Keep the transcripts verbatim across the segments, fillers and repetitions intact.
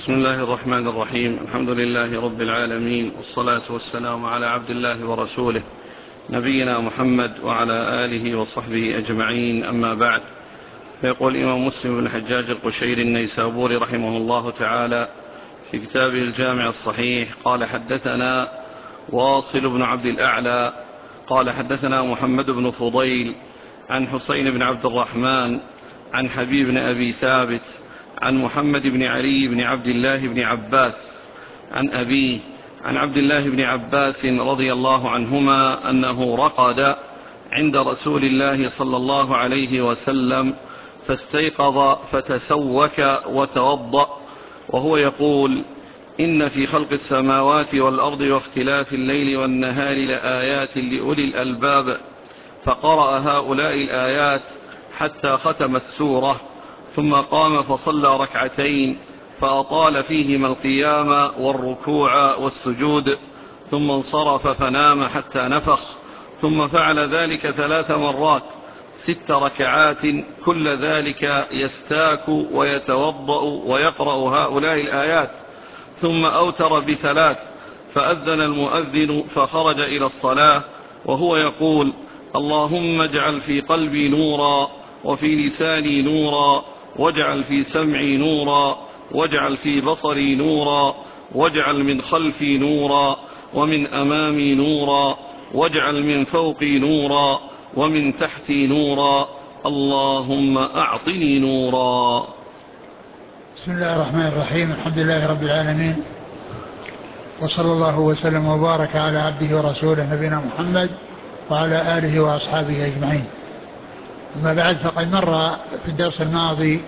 بسم الله الرحمن الرحيم. الحمد لله رب العالمين، والصلاة والسلام على عبد الله ورسوله نبينا محمد وعلى آله وصحبه أجمعين، أما بعد. فيقول الإمام مسلم بن الحجاج القشيري النيسابوري رحمه الله تعالى في كتابه الجامع الصحيح قال: حدثنا واصل بن عبد الأعلى قال حدثنا محمد بن فضيل عن حسين بن عبد الرحمن عن حبيب بن أبي ثابت عن محمد بن علي بن عبد الله بن عباس عن أبيه عن عبد الله بن عباس رضي الله عنهما أنه رقد عند رسول الله صلى الله عليه وسلم فاستيقظ فتسوك وتوضأ وهو يقول: إن في خلق السماوات والأرض واختلاف الليل والنهار لآيات لأولي الألباب. فقرأ هؤلاء الآيات حتى ختم السورة، ثم قام فصلى ركعتين فأطال فيهما القيام والركوع والسجود، ثم انصرف فنام حتى نفخ، ثم فعل ذلك ثلاث مرات ست ركعات، كل ذلك يستاك ويتوضأ ويقرأ هؤلاء الآيات، ثم أوتر بثلاث، فأذن المؤذن فخرج إلى الصلاة وهو يقول: اللهم اجعل في قلبي نورا، وفي لساني نورا، واجعل في سمعي نورا، واجعل في بصري نورا، واجعل من خلفي نورا، ومن أمامي نورا، واجعل من فوقي نورا، ومن تحتي نورا، اللهم أعطني نورا. بسم الله الرحمن الرحيم. الحمد لله رب العالمين، وصلى الله وسلم وبارك على عبده ورسوله نبينا محمد وعلى آله وأصحابه أجمعين. أما بعد، فقد مر في الدرس الماضي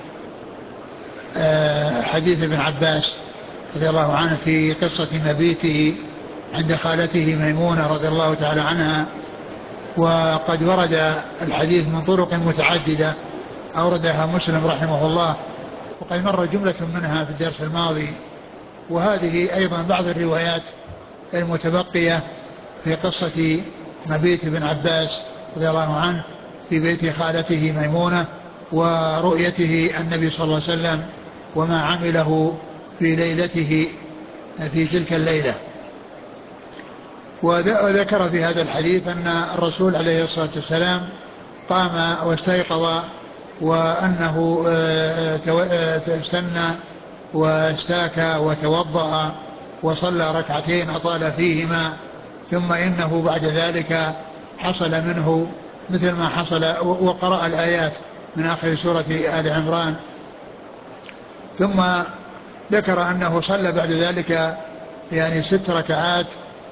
حديث ابن عباس رضي الله عنه في قصة مبيته عند خالته ميمونة رضي الله تعالى عنها، وقد ورد الحديث من طرق متعددة أوردها مسلم رحمه الله، وقد مر جملة منها في الدرس الماضي. وهذه أيضا بعض الروايات المتبقية في قصة مبيت ابن عباس رضي الله عنه في بيت خالته ميمونة، ورؤيته النبي صلى الله عليه وسلم وما عمله في ليلته في تلك الليلة. وذكر في هذا الحديث أن الرسول عليه الصلاة والسلام قام واستيقظ، وأنه استنى واستاك وتوضأ وصلى ركعتين أطال فيهما، ثم إنه بعد ذلك حصل منه مثل ما حصل، وقرأ الآيات من آخر سورة آل عمران. ثم ذكر أنه صلى بعد ذلك يعني ست ركعات،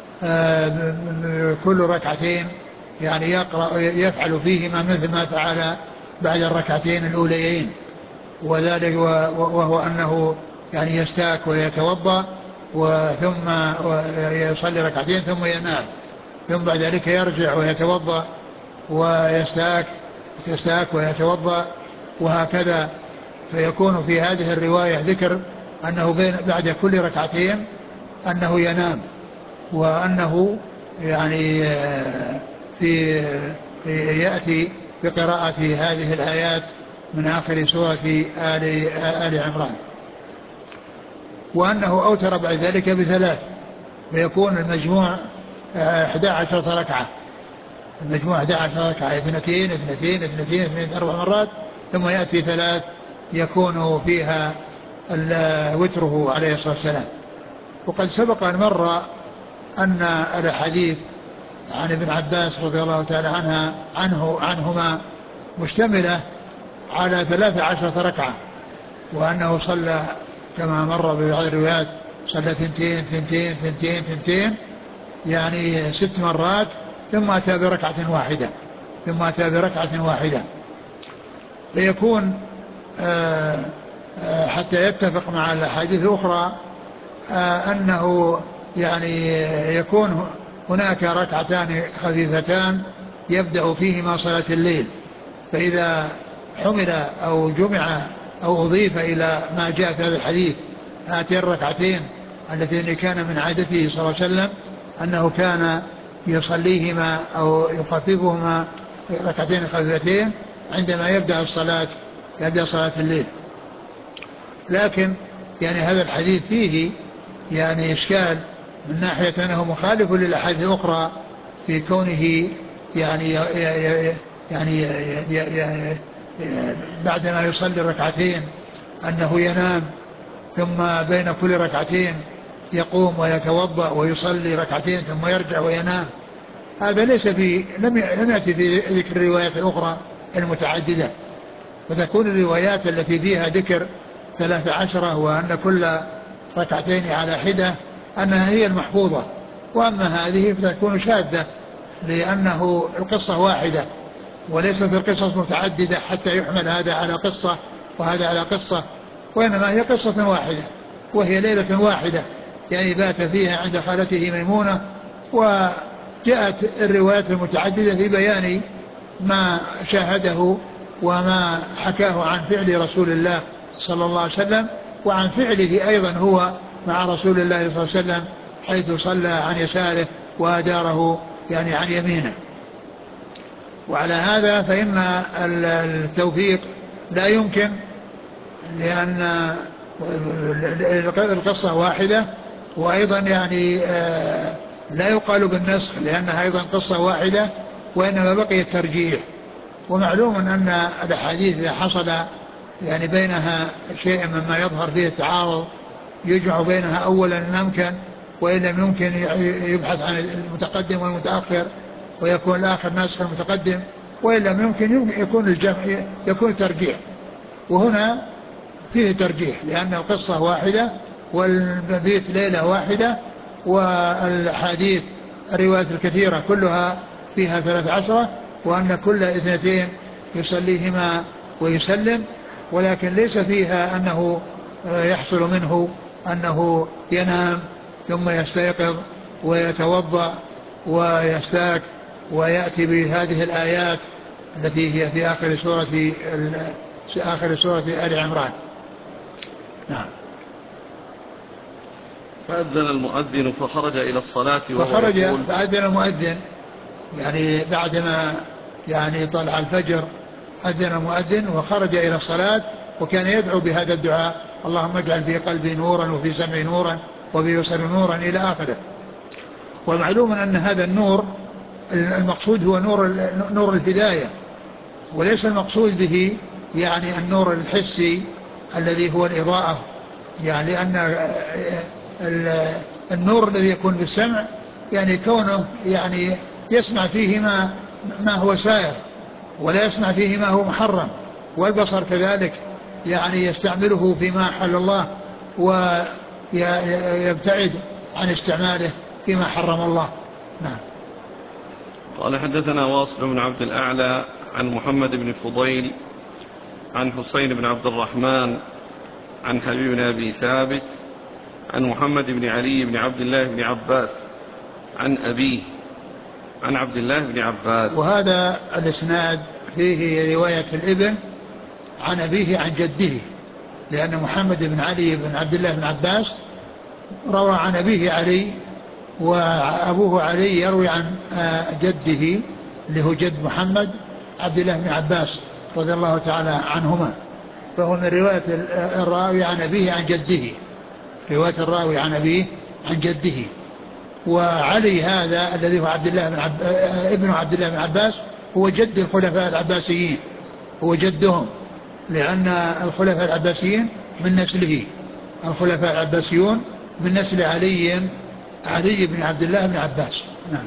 كل ركعتين يعني يقرأ يفعل فيهما مثل ما فعل بعد الركعتين الأوليين، وذلك وهو أنه يعني يستاك ويتوضأ وثم يصلي ركعتين ثم ينام، ثم بعد ذلك يرجع ويتوضأ ويستاك يستاك ويتوضأ، وهكذا. فيكون في هذه الرواية ذكر أنه بين بعد كل ركعتين أنه ينام، وأنه يعني في يأتي بقراءة هذه الآيات من آخر سورة آل, آل عمران، وأنه أوتر بعد ذلك بثلاث، فيكون المجموع أحد عشر ركعة، المجموع أحد عشر ركعة، اثنتين اثنتين اثنتين اثنتين أربع مرات، ثم يأتي ثلاث يكون فيها وتره عليه الصلاة والسلام. وقد سبق أن مر أن الحديث عن ابن عباس رضي الله تعالى عنها عنه عنهما مشتملة على ثلاث عشرة ركعة، وأنه صلى كما مر ببعض الروايات صلى ثنتين ثنتين ثنتين ثنتين يعني ست مرات، ثم أتى بركعة واحدة ثم أتى بركعة واحدة فيكون آآ آآ حتى يتفق مع الأحاديث الأخرى أنه يعني يكون هناك ركعتان خفيفتان يبدأ فيهما صلاة الليل، فإذا حمل أو جمع أو أضيف إلى ما جاء في هذا الحديث هاتين الركعتين التي كان من عادته صلى الله عليه وسلم أنه كان يصليهما أو يخففهما ركعتين خفيفتين عندما يبدأ الصلاة يبدأ صلاة الليل. لكن يعني هذا الحديث فيه يعني إشكال من ناحية أنه مخالف للأحاديث الأخرى في كونه يعني يعني بعدما يصلي ركعتين أنه ينام ثم بين كل ركعتين يقوم ويتوضأ ويصلي ركعتين ثم يرجع وينام. هذا ليس في لم يأتي في ذكر الروايات الأخرى المتعددة، فتكون الروايات التي فيها ذكر ثلاث عشرة وأن كل ركعتين على حدة أنها هي المحفوظة، وأما هذه فتكون شاذة لأنه القصة واحدة وليست القصص متعددة حتى يحمل هذا على قصة وهذا على قصة، وإنما هي قصة واحدة وهي ليلة واحدة يعني بات فيها عند خالته ميمونة. وجاءت الروايات المتعددة في بيان ما شاهده وما حكاه عن فعل رسول الله صلى الله عليه وسلم وعن فعله أيضا هو مع رسول الله صلى الله عليه وسلم حيث صلى عن يساره وأداره يعني عن يمينه. وعلى هذا فإن التوفيق لا يمكن، لأن القصة واحدة، وأيضا يعني لا يقال بالنسخ لأنها أيضا قصة واحدة وإنما بقي الترجيح. ومعلوم أن الأحاديث إذا حصل يعني بينها شيء مما يظهر فيه التعارض يجمع بينها أولا إن أمكن، وإن لم يمكن يبحث عن المتقدم والمتأخر ويكون الآخر ناسخ المتقدم، وإن لم يمكن يكون الجمع يكون ترجيح. وهنا فيه ترجيح لأن القصة واحدة والمبيت ليلة واحدة، والحديث الروايات الكثيرة كلها فيها ثلاث عشرة، وأن كل اثنتين يصليهما ويسلم، ولكن ليس فيها أنه يحصل منه أنه ينام ثم يستيقظ ويتوضأ ويستاك ويأتي بهذه الآيات التي هي في آخر سورة في آخر سورة آل عمران. نعم. فأذن المؤذن فخرج إلى الصلاة وهو فخرج يقول فأذن المؤذن يعني بعدما يعني طلع الفجر أذن المؤذن وخرج إلى الصلاة، وكان يدعو بهذا الدعاء: اللهم اجعل في قلبي نورا وفي سمعي نورا وفي بصري نورا إلى آخره. ومعلوم أن هذا النور المقصود هو نور نور الهداية، وليس المقصود به يعني النور الحسي الذي هو الإضاءة، يعني لأن النور الذي يكون بالسمع يعني كونه يعني يسمع فيه ما ما هو سائر ولا يسمع فيه ما هو محرم، والبصر كذلك يعني يستعمله فيما حل الله ويبتعد عن استعماله فيما حرم الله. نعم. قال حدثنا واصل بن عبد الأعلى عن محمد بن فضيل عن حسين بن عبد الرحمن عن حبيب بن أبي ثابت عن محمد بن علي بن عبد الله بن عباس عن أبيه عن عبد الله بن عباس. وهذا الإسناد فيه رواية الابن عن أبيه عن جده، لأن محمد بن علي بن عبد الله بن عباس روى عن أبيه علي، وأبوه علي يروي عن جده اللي هو جد محمد عبد الله بن عباس رضي الله تعالى عنهما، فهو من رواية الراوي عن أبيه عن جده، رواية الراوي عن أبيه عن جده. وعلي هذا الذي هو عبد الله بن عب... ابن عبد الله بن عباس هو جد الخلفاء العباسيين، هو جدهم، لأن الخلفاء العباسيين من نسله، الخلفاء العباسيون من نسل علي علي بن عبد الله بن عباس. نعم.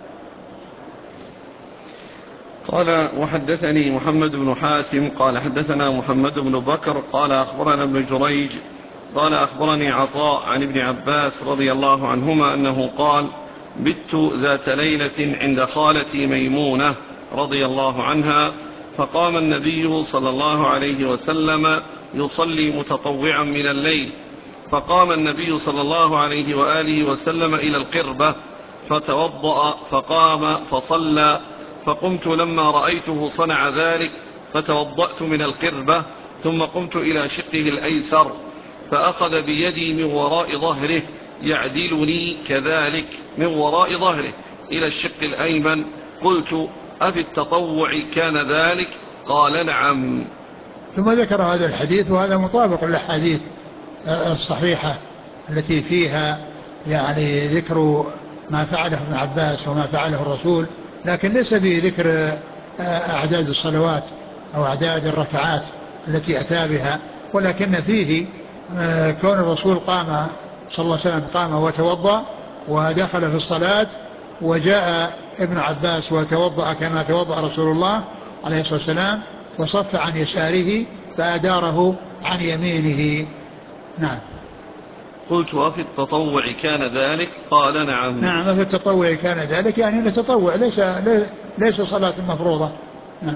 قال وحدثني محمد بن حاتم قال حدثنا محمد بن بكر قال أخبرنا ابن جريج قال أخبرني عطاء عن ابن عباس رضي الله عنهما أنه قال: بت ذات ليلة عند خالتي ميمونة رضي الله عنها، فقام النبي صلى الله عليه وسلم يصلي متطوعا من الليل، فقام النبي صلى الله عليه وآله وسلم إلى القربة فتوضأ فقام فصلى، فقمت لما رأيته صنع ذلك فتوضأت من القربة، ثم قمت إلى شقه الأيسر فأخذ بيدي من وراء ظهره يعدلني كذلك من وراء ظهره إلى الشق الأيمن. قلت: أفي التطوع كان ذلك؟ قال: نعم. ثم ذكر هذا الحديث، وهذا مطابق للحديث الصحيحة التي فيها يعني ذكر ما فعله ابن عباس وما فعله الرسول، لكن ليس فيه ذكر أعداد الصلوات أو أعداد الركعات التي أتى بها، ولكن فيه كون الرسول قام صلى الله عليه وسلم قام وتوضأ ودخل في الصلاة، وجاء ابن عباس وتوضأ كما توضأ رسول الله عليه الصلاة والسلام وصف عن يساره فأداره عن يمينه. نعم. قلت وفي التطوع كان ذلك؟ قال نعم. نعم في التطوع كان ذلك، يعني التطوع ليس ليس صلاة مفروضة. نعم.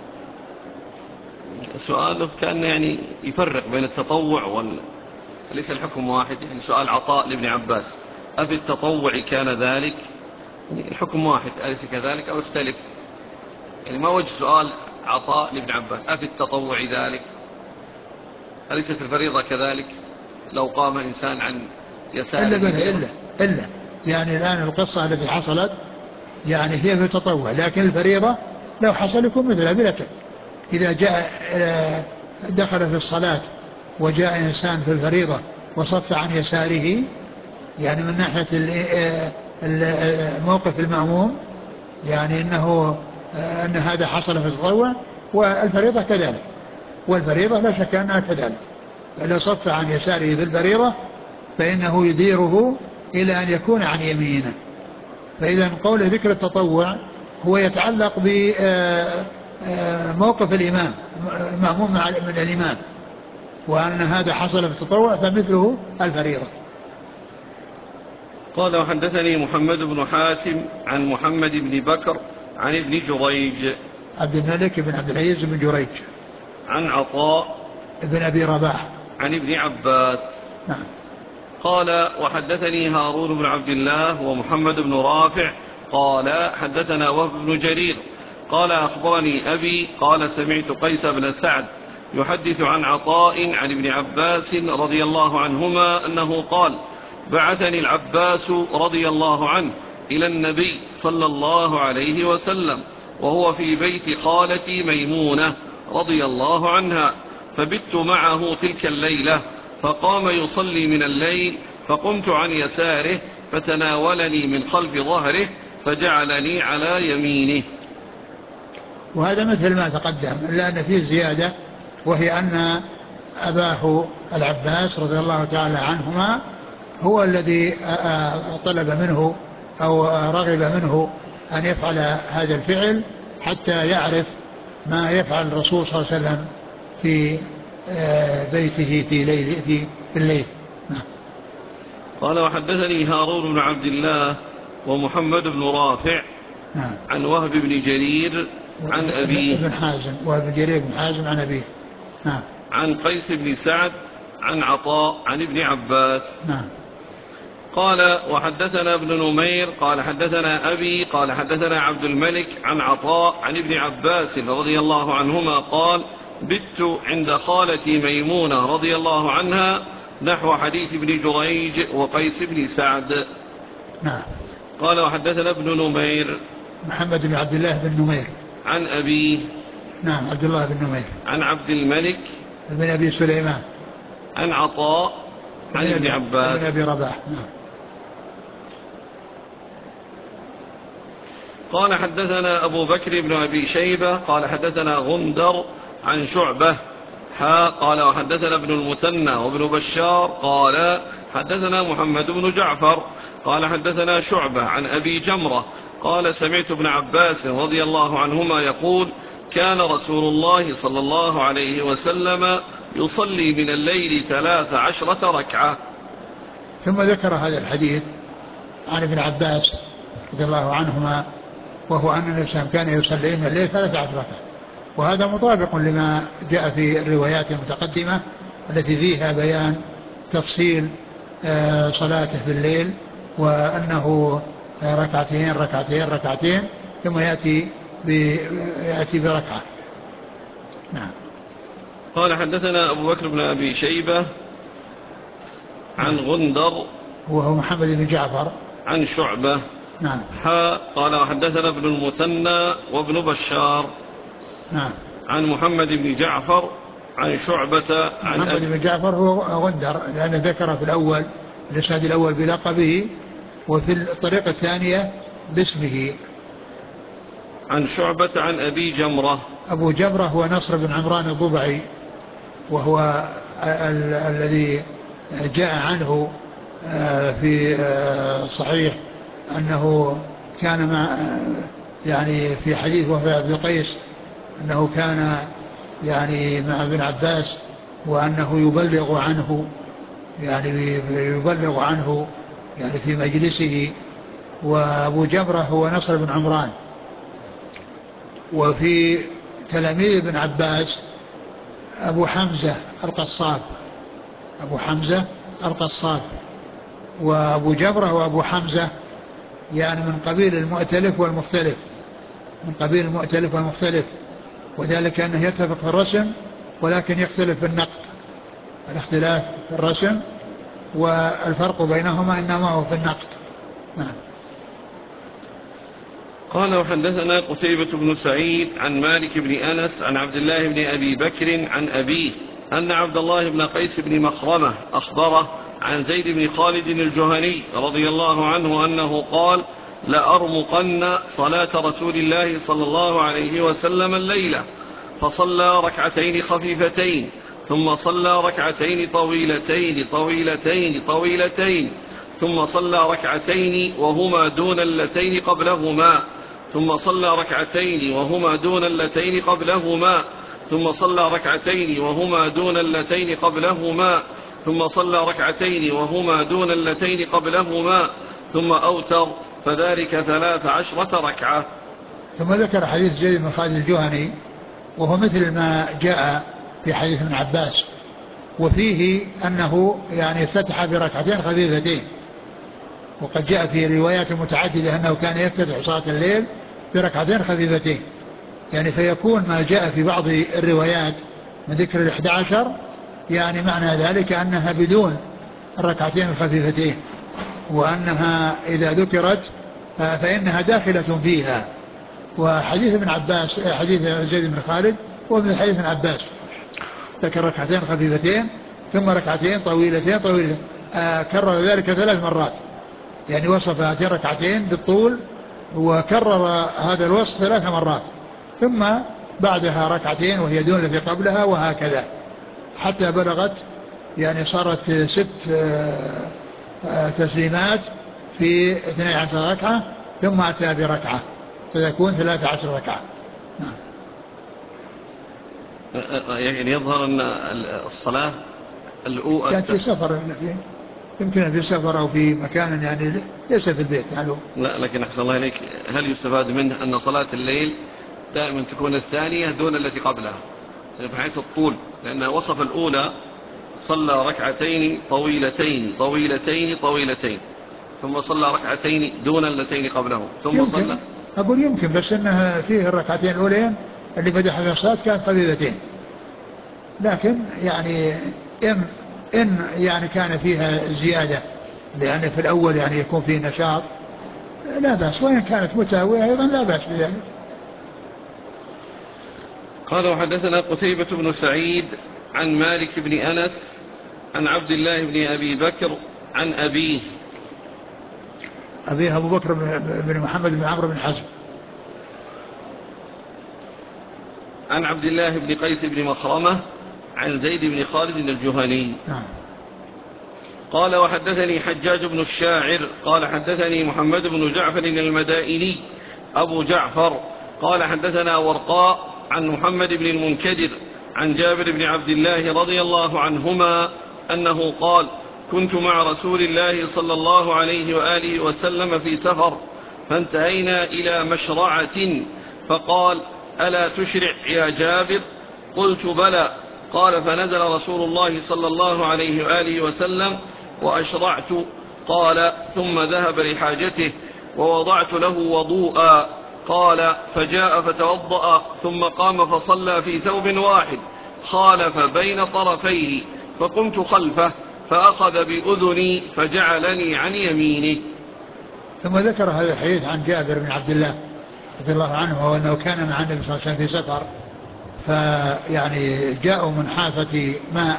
سؤاله كان يعني يفرق بين التطوع وال ليس الحكم واحد، يعني سؤال عطاء لابن عباس أفي التطوع كان ذلك، يعني الحكم واحد أليس كذلك أو اختلف؟ يعني ما وجه سؤال عطاء لابن عباس أفي التطوع ذلك، أليست الفريضة كذلك لو قام إنسان عن يساره؟ إلا بلا إلا إلا يعني الآن القصة التي حصلت يعني هي في التطوع، لكن الفريضة لو حصل يكون مثلها بلا شك. إذا جاء دخل في الصلاة وجاء إنسان في الفريضة وصف عن يساره، يعني من ناحية موقف المأموم، يعني إنه أن هذا حصل في التطوع، والفريضة كذلك، والفريضة لا شك أنها كذلك. فلو صف عن يساره في الفريضة فإنه يديره إلى أن يكون عن يمينه. فإذا قول ذكر التطوع هو يتعلق بموقف الإمام المأموم من الإمام، وأن هذا حصل في التطوع فمثله الفريضة. قال وحدثني محمد بن حاتم عن محمد بن بكر عن ابن جريج عبد الملك بن عبد العزيز بن جريج عن عطاء بن أبي رباح عن ابن عباس. نعم. قال وحدثني هارون بن عبد الله ومحمد بن رافع قال حدثنا وهب بن جرير قال أخبرني أبي قال سمعت قيس بن سعد يحدث عن عطاء عن ابن عباس رضي الله عنهما أنه قال بعثني العباس رضي الله عنه إلى النبي صلى الله عليه وسلم وهو في بيت خالتي ميمونة رضي الله عنها، فبت معه تلك الليلة، فقام يصلي من الليل فقمت عن يساره فتناولني من خلف ظهره فجعلني على يمينه. وهذا مثل ما تقدم، إلا أن فيه زيادة، وهي أن أباه العباس رضي الله تعالى عنهما هو الذي طلب منه أو رغب منه أن يفعل هذا الفعل حتى يعرف ما يفعل الرسول صلى الله عليه وسلم في بيته في ليل في الليل. قال وحدثني هارون بن عبد الله ومحمد بن رافع نعم. عن وهب بن جرير عن أبيه ابن حازم وهب بن جرير بن حازم عن أبيه. نعم. عن قيس بن سعد عن عطاء عن ابن عباس. نعم. قال وحدثنا ابن نمير قال حدثنا أبي قال حدثنا عبد الملك عن عطاء عن ابن عباس رضي الله عنهما قال بت عند خالتي ميمونة رضي الله عنها نحو حديث ابن جريج وقيس بن سعد. نعم. قال وحدثنا ابن نمير محمد بن عبد الله بن نمير عن أبيه. نعم عبد الله بن نمير عن عبد الملك بن أبي سليمان عن عطاء عن ابن عباس بن أبي رباح. نعم. قال حدثنا أبو بكر بن أبي شيبة قال حدثنا غندر عن شعبة حا قال وحدثنا ابن المثنى وابن بشار قال حدثنا محمد بن جعفر قال حدثنا شعبة عن أبي جمرة قال سمعت ابن عباس رضي الله عنهما يقول كان رسول الله صلى الله عليه وسلم يصلي من الليل ثلاث عشرة ركعة. ثم ذكر هذا الحديث عن ابن عباس رضي الله عنهما، وهو أن الإنسان كان يصلي من الليل ثلاث عشرة ركعة، وهذا مطابق لما جاء في الروايات المتقدمة التي فيها بيان تفصيل صلاته في الليل، وأنه ركعتين ركعتين ركعتين ثم يأتي يأتي بركعة. نعم. قال حدثنا أبو بكر بن أبي شيبة عن غندر وهو محمد بن جعفر عن شعبة. نعم. حا قال وحدثنا ابن المثنى وابن بشار نعم. عن محمد بن جعفر عن شعبة عن محمد أبي بن جعفر هو غندر لأنه ذكر في الأول الإسناد الأول بلقبه وفي الطريقة الثانية باسمه. عن شعبة عن أبي جمرة. أبو جمرة هو نصر بن عمران الضبعي، وهو ال- الذي جاء عنه في الصحيح أنه كان مع يعني في حديث وفاة عبد القيس أنه كان يعني مع ابن عباس وأنه يبلغ عنه، يعني يبلغ عنه يعني في مجلسه. وأبو جمرة هو نصر بن عمران. وفي تلاميذ ابن عباس أبو حمزة القصاب، أبو حمزة القصاب. وأبو جمرة وأبو حمزة يعني من قبيل المؤتلف والمختلف، من قبيل المؤتلف والمختلف، وذلك أنه يتفق في الرسم ولكن يختلف في النقد. الاختلاف في الرسم والفرق بينهما إنما هو في النقد. نعم. قال وحدثنا قتيبة بن سعيد عن مالك بن أنس عن عبد الله بن أبي بكر عن أبيه أن عبد الله بن قيس بن مخرمة أخبره عن زيد بن خالد الجهني رضي الله عنه أنه قال لأرمقن صلاة رسول الله صلى الله عليه وسلم الليلة، فصلى ركعتين خفيفتين ثم صلى ركعتين طويلتين طويلتين طويلتين ثم صلى ركعتين وهما دون اللتين قبلهما ثم صلى ركعتين وهما دون اللتين قبلهما ثم صلى ركعتين وهما دون اللتين قبلهما ثم صلى ركعتين وهما دون اللتين قبلهما ثم أوتر، فذلك ثلاث عشرة ركعة. ثم ذكر حديث زيد بن خالد الجهني وهو مثل ما جاء في حديث ابن عباس، وفيه أنه يعني افتتح بركعتين خفيفتين، وقد جاء في روايات متعددة أنه كان يفتتح صلاة الليل بركعتين خفيفتين، يعني فيكون ما جاء في بعض الروايات من ذكر الإحدى عشر يعني معنى ذلك أنها بدون الركعتين الخفيفتين، وأنها إذا ذكرت فإنها داخلة فيها. وحديث ابن عباس حديث زيد بن خالد هو من حديث ابن عباس، ذكر ركعتين خفيفتين ثم ركعتين طويلتين طويلتين، آه كرر ذلك ثلاث مرات، يعني وصف هاتين ركعتين بالطول وكرر هذا الوصف ثلاث مرات، ثم بعدها ركعتين وهي دون التي قبلها، وهكذا حتى بلغت يعني صارت ست آه آه تسليمات في اثني عشر ركعة، ثم أتى بركعة فتكون ثلاث عشر ركعة. نعم. يعني يظهر أن الصلاة الأولى كانت في سفر، يمكن في سفر أو في مكان يعني ليس في البيت يعني. لا لكن أحسن الله إليك، هل يستفاد منه أن صلاة الليل دائما تكون الثانية دون التي قبلها بحيث الطول، لأنه وصف الأولى صلى ركعتين طويلتين طويلتين طويلتين ثم صلى ركعتين دون اللتين قبلهم ثم يمكن صلى. أقول يمكن، بس أنها فيه الركعتين الأولين اللي بدأ في الصلاة كانت خفيفتين، لكن يعني إن إن يعني كان فيها زيادة لأن في الأول يعني يكون فيه نشاط لا بأس، وإن كانت متساوية أيضا لا بأس بذلك. قال وحدثنا قتيبة بن سعيد عن مالك بن أنس عن عبد الله بن أبي بكر عن أبيه. أبيه أبو بكر بن محمد بن عمرو بن حزم. عن عبد الله بن قيس بن مخرمة عن زيد بن خالد الجهني. نعم. قال وحدثني حجاج بن الشاعر قال حدثني محمد بن جعفر المدائني أبو جعفر قال حدثنا ورقاء عن محمد بن المنكدر عن جابر بن عبد الله رضي الله عنهما أنه قال كنت مع رسول الله صلى الله عليه وآله وسلم في سفر فانتهينا إلى مشرعة فقال ألا تشرع يا جابر؟ قلت بلى. قال فنزل رسول الله صلى الله عليه وآله وسلم وأشرعت. قال ثم ذهب لحاجته ووضعت له وضوءا. قال فجاء فتوضأ ثم قام فصلى في ثوب واحد خالف بين طرفيه فقمت خلفه فأخذ بأذني فجعلني عن يمينه. ثم ذكر هذا الحديث عن جابر بن عبد الله رضي الله عنه وأنه كان مع النبي صلى الله عليه وسلم في سفر، فيعني جاءوا من حافة ماء،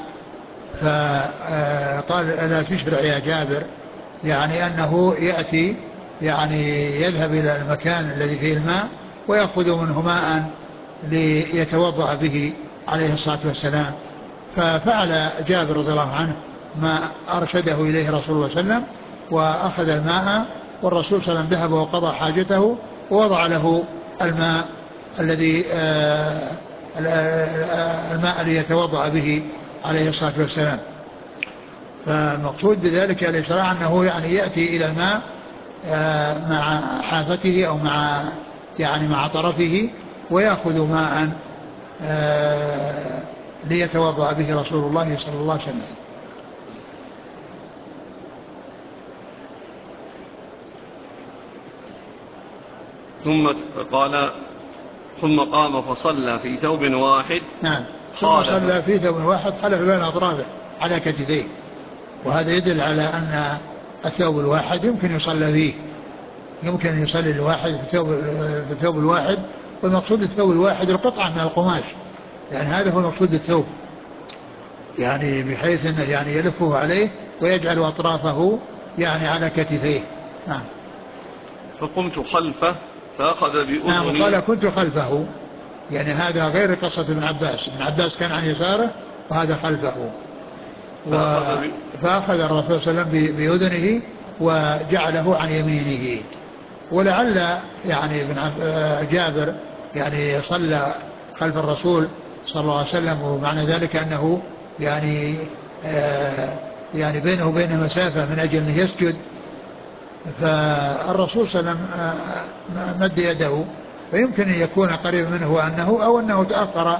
فقال ألا تشرع يا جابر، يعني أنه يأتي يعني يذهب إلى المكان الذي فيه الماء ويأخذ منه ماء ليتوضأ به عليه الصلاة والسلام. ففعل جابر رضي الله عنه ما أرشده إليه رسول الله صلى الله عليه وسلم، وأخذ الماء، والرسول صلى الله عليه وسلم ذهب وقضى حاجته ووضع له الماء الذي آه الماء ليتوضأ به عليه الصلاة والسلام. فالمقصود بذلك الإشراع أنه يعني يأتي إلى الماء مع حافته أو مع يعني مع طرفه ويأخذ ماء ليتوضأ به رسول الله صلى الله عليه وسلم. ثم قال ثم قام فصلى في ثوب واحد. نعم، ثم صلى في ثوب واحد خلف بين أطرافه على كتفيه، وهذا يدل على أن الثوب الواحد يمكن يصلى فيه، يمكن أن يصلي الواحد في الثوب, في الثوب الواحد، والمقصود الثوب الواحد القطعة من القماش، يعني هذا هو المقصود بالثوب، يعني بحيث أنه يعني يلفه عليه ويجعل أطرافه يعني على كتفيه. نعم. فقمت خلفه فأخذ بأذني. نعم، قال كنت خلفه، يعني هذا غير قصة ابن عباس، ابن عباس كان عن يساره وهذا خلفه. فأخذ, فأخذ الرسول صلى الله عليه وسلم بأذنه وجعله عن يمينه. ولعل يعني ابن جابر يعني صلى خلف الرسول صلى الله عليه وسلم، ومعنى ذلك أنه يعني آه يعني بينه وبين مسافة من أجل أن يسجد، فالرسول صلى الله عليه وسلم مد يده، فيمكن أن يكون قريب منه وأنه أو أنه تأخر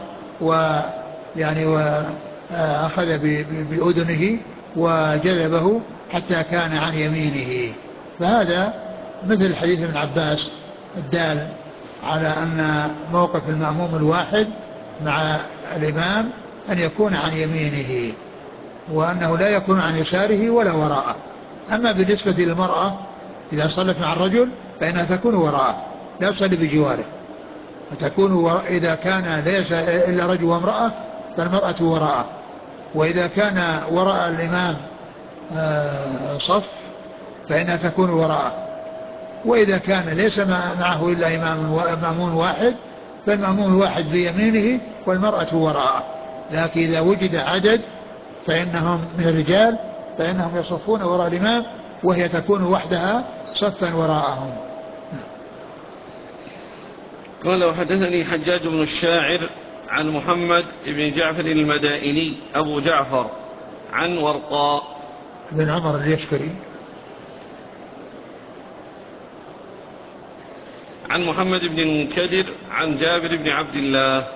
ويعني وأخذ بأذنه وجذبه حتى كان عن يمينه. فهذا مثل حديث ابن عباس الدال على أن موقف المأموم الواحد مع الإمام أن يكون عن يمينه، وأنه لا يكون عن يساره ولا وراءه. أما بالنسبة للمرأة إذا صلت مع الرجل فإنها تكون وراءه، لا تصلي بجواره، فتكون وراء. إذا كان ليس إلا رجل وامرأة فالمرأة وراءه، وإذا كان وراء الإمام صف فإنها تكون وراءه، وإذا كان ليس معه إلا إمام مأمون واحد فالمأمون الواحد بيمينه والمرأة وراءه. لكن إذا وجد عدد فإنهم من الرجال فإنهم يصفون وراء الإمام وهي تكون وحدها صفا وراءهم. قال وحدثني حجاج بن الشاعر عن محمد بن جعفر المدائني أبو جعفر عن ورقاء بن عمر اليشكري عن محمد بن المنكدر عن جابر بن عبد الله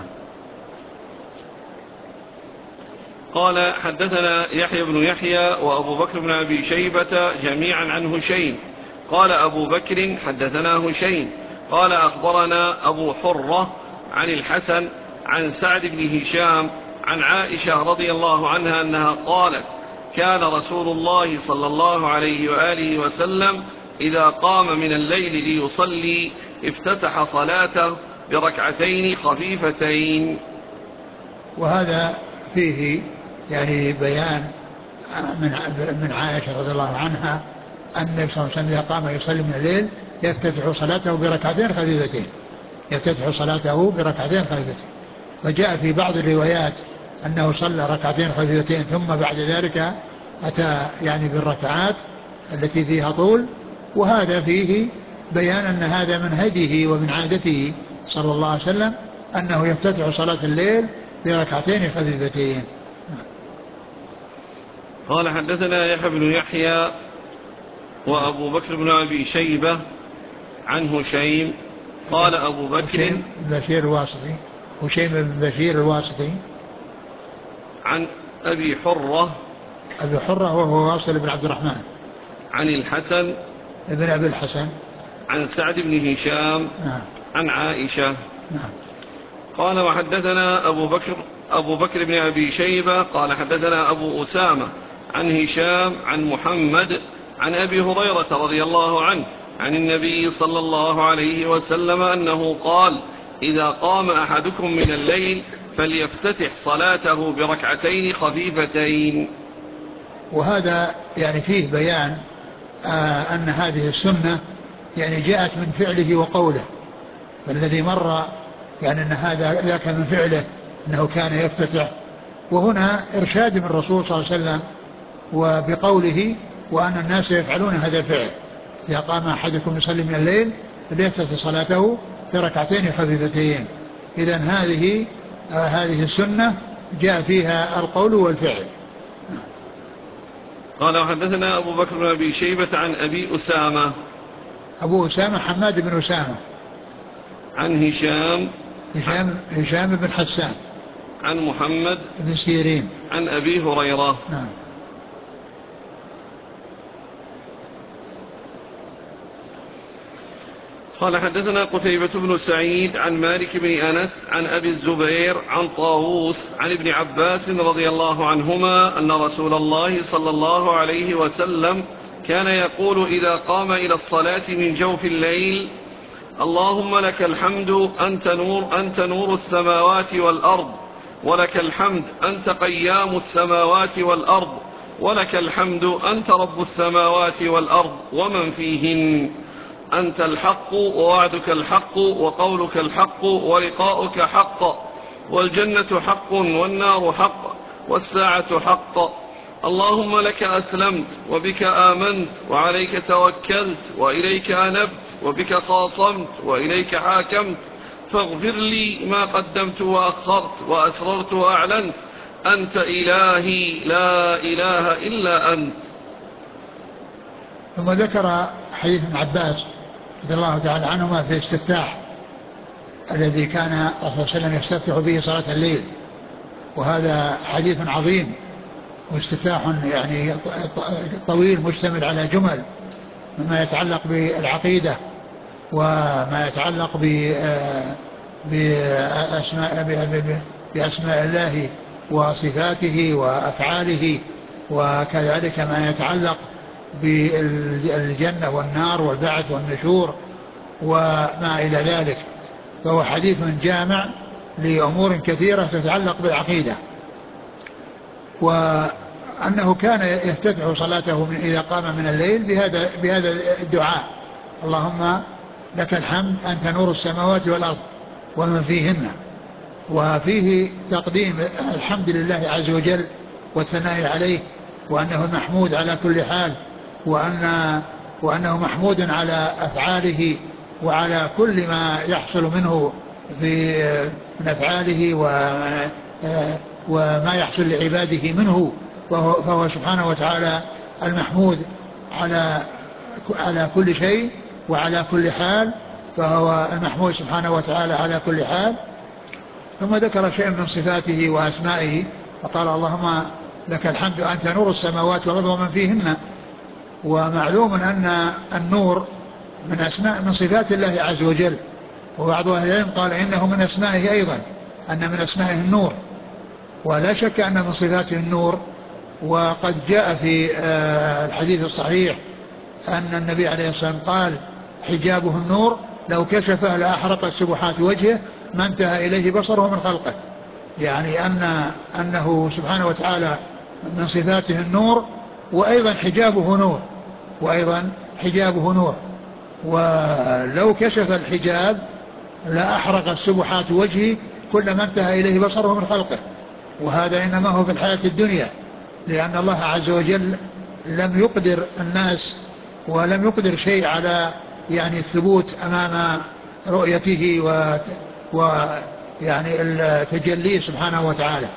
قال حدثنا يحيى بن يحيى وأبو بكر بن أبي شيبة جميعا عن هشيم. قال أبو بكر حدثنا هشيم قال أخبرنا أبو حرة عن الحسن عن سعد بن هشام عن عائشة رضي الله عنها أنها قالت كان رسول الله صلى الله عليه وآله وسلم إذا قام من الليل ليصلي افتتح صلاته بركعتين خفيفتين. وهذا فيه يعني بيان من من عائشة رضي الله عنها أن النبي صلى الله عليه وسلم إذا قام يصلي من الليل يفتتح صلاته بركعتين خفيفتين، يفتتح صلاته بركعتين خفيفتين. فجاء في بعض الروايات أنه صلى ركعتين خفيفتين ثم بعد ذلك أتى يعني بالركعات التي فيها طول، وهذا فيه بيان أن هذا من هديه ومن عادته صلى الله عليه وسلم أنه يفتتح صلاة الليل بركعتين خفيفتين. قال حدثنا يحيى بن يحيى وأبو بكر بن أبي شيبة عن هشيم قال أبو بكر هشيم بن بشير الواسطي هشيم بن بشير الواسطي عن أبي حرة أبي حرة وهو واصل بن عبد الرحمن عن الحسن ابن أبي الحسن عن سعد بن هشام نعم. عن عائشة نعم. قال وحدثنا أبو بكر أبو بكر بن أبي شيبة قال حدثنا أبو أسامة عن هشام عن محمد عن أبي هريرة رضي الله عنه عن النبي صلى الله عليه وسلم أنه قال إذا قام أحدكم من الليل فليفتتح صلاته بركعتين خفيفتين. وهذا يعني فيه بيان آه أن هذه السنة يعني جاءت من فعله وقوله، فالذي مر يعني أن هذا ذاك من فعله أنه كان يفتتح، وهنا إرشاد من الرسول صلى الله عليه وسلم وبقوله وأن الناس يفعلون هذا الفعل. إذا قام أحدكم يصلي من الليل فليفتتح صلاته بركعتين خفيفتين. إذن هذه آه هذه السنة جاء فيها القول والفعل. قال وحدثنا أبو بكر بن أبي شيبة عن أبي أسامة. أبو أسامة حماد بن أسامة. عن هشام هشام, هشام بن حسان. عن محمد بن سيرين. عن أبي هريرة. نعم. قال حدثنا قتيبة بن سعيد عن مالك بن أنس عن أبي الزبير عن طاووس عن ابن عباس رضي الله عنهما أن رسول الله صلى الله عليه وسلم كان يقول إذا قام إلى الصلاة من جوف الليل: اللهم لك الحمد أنت نور, أنت نور السماوات والأرض، ولك الحمد أنت قيام السماوات والأرض، ولك الحمد أنت رب السماوات والأرض ومن فيهن، أنت الحق ووعدك الحق وقولك الحق ولقاؤك حق، والجنة حق والنار حق والساعة حق، اللهم لك أسلمت وبك آمنت وعليك توكلت وإليك أنبت وبك خاصمت وإليك حاكمت، فاغفر لي ما قدمت وأخرت وأسررت وأعلنت، أنت إلهي لا إله إلا أنت. ثم ذكر حديث ابن عباس رضي الله تعالى عنهما في الاستفتاح الذي كان الرسول صلى الله عليه وسلم يستفتح به صلاة الليل، وهذا حديث عظيم واستفتاح يعني طويل مشتمل على جمل مما يتعلق بالعقيدة وما يتعلق بأسماء, بأسماء الله وصفاته وأفعاله، وكذلك ما يتعلق بالجنة والنار والبعث والنشور وما إلى ذلك. فهو حديث جامع لأمور كثيرة تتعلق بالعقيدة، وأنه كان يفتتح صلاته من إذا قام من الليل بهذا, بهذا الدعاء: اللهم لك الحمد أنت نور السماوات والأرض ومن فيهن. وفيه تقديم الحمد لله عز وجل والثناء عليه، وأنه محمود على كل حال، وأن وأنه محمود على أفعاله وعلى كل ما يحصل منه في من أفعاله وما يحصل لعباده منه، فهو سبحانه وتعالى المحمود على على كل شيء وعلى كل حال، فهو المحمود سبحانه وتعالى على كل حال. ثم ذكر شيئا من صفاته وأسمائه فقال: اللهم لك الحمد أنت نور السماوات والأرض ومن فيهن. ومعلوم أن النور من أسماء من صفات الله عز وجل، وبعض أهل العلم قال إنه من أسمائه أيضا، أن من أسمائه النور، ولا شك أن من صفاته النور. وقد جاء في الحديث الصحيح أن النبي عليه الصلاة والسلام قال: حجابه النور لو كشفه لأحرق سبحات وجهه ما انتهى إليه بصره من خلقه. يعني أن أنه سبحانه وتعالى من صفاته النور، وأيضا حجابه نور، وأيضا حجابه نور، ولو كشف الحجاب لأحرق السبحات وجهه كلما انتهى إليه بصره من خلقه. وهذا إنما هو في الحياة الدنيا، لأن الله عز وجل لم يقدر الناس ولم يقدر شيء على يعني الثبوت أمام رؤيته و ويعني التجلي سبحانه وتعالى.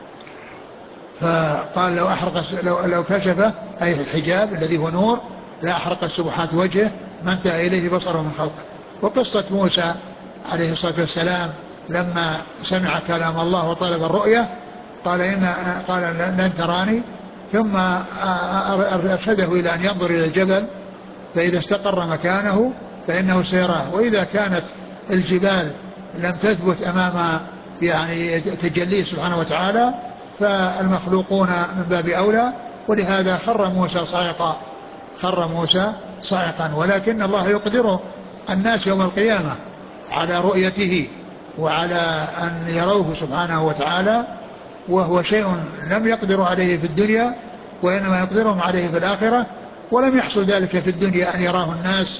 فقال: لو أحرق لو, لو كشف أي الحجاب الذي هو نور لا أحرق السبحات وجهه ما انتهى إليه بصره من خلقه. وقصة موسى عليه الصلاة والسلام لما سمع كلام الله وطلب الرؤية قال إن قال لن تراني، ثم أرشده إلى أن ينظر إلى الجبل فإذا استقر مكانه فإنه سيراه، وإذا كانت الجبال لم تثبت أمام يعني تجليه سبحانه وتعالى فالمخلوقون من باب أولى. ولهذا خر موسى صاعقا خر موسى صاعقا ولكن الله يقدر الناس يوم القيامة على رؤيته وعلى أن يروه سبحانه وتعالى، وهو شيء لم يقدروا عليه في الدنيا وإنما يقدرهم عليه في الآخرة. ولم يحصل ذلك في الدنيا أن يراه الناس،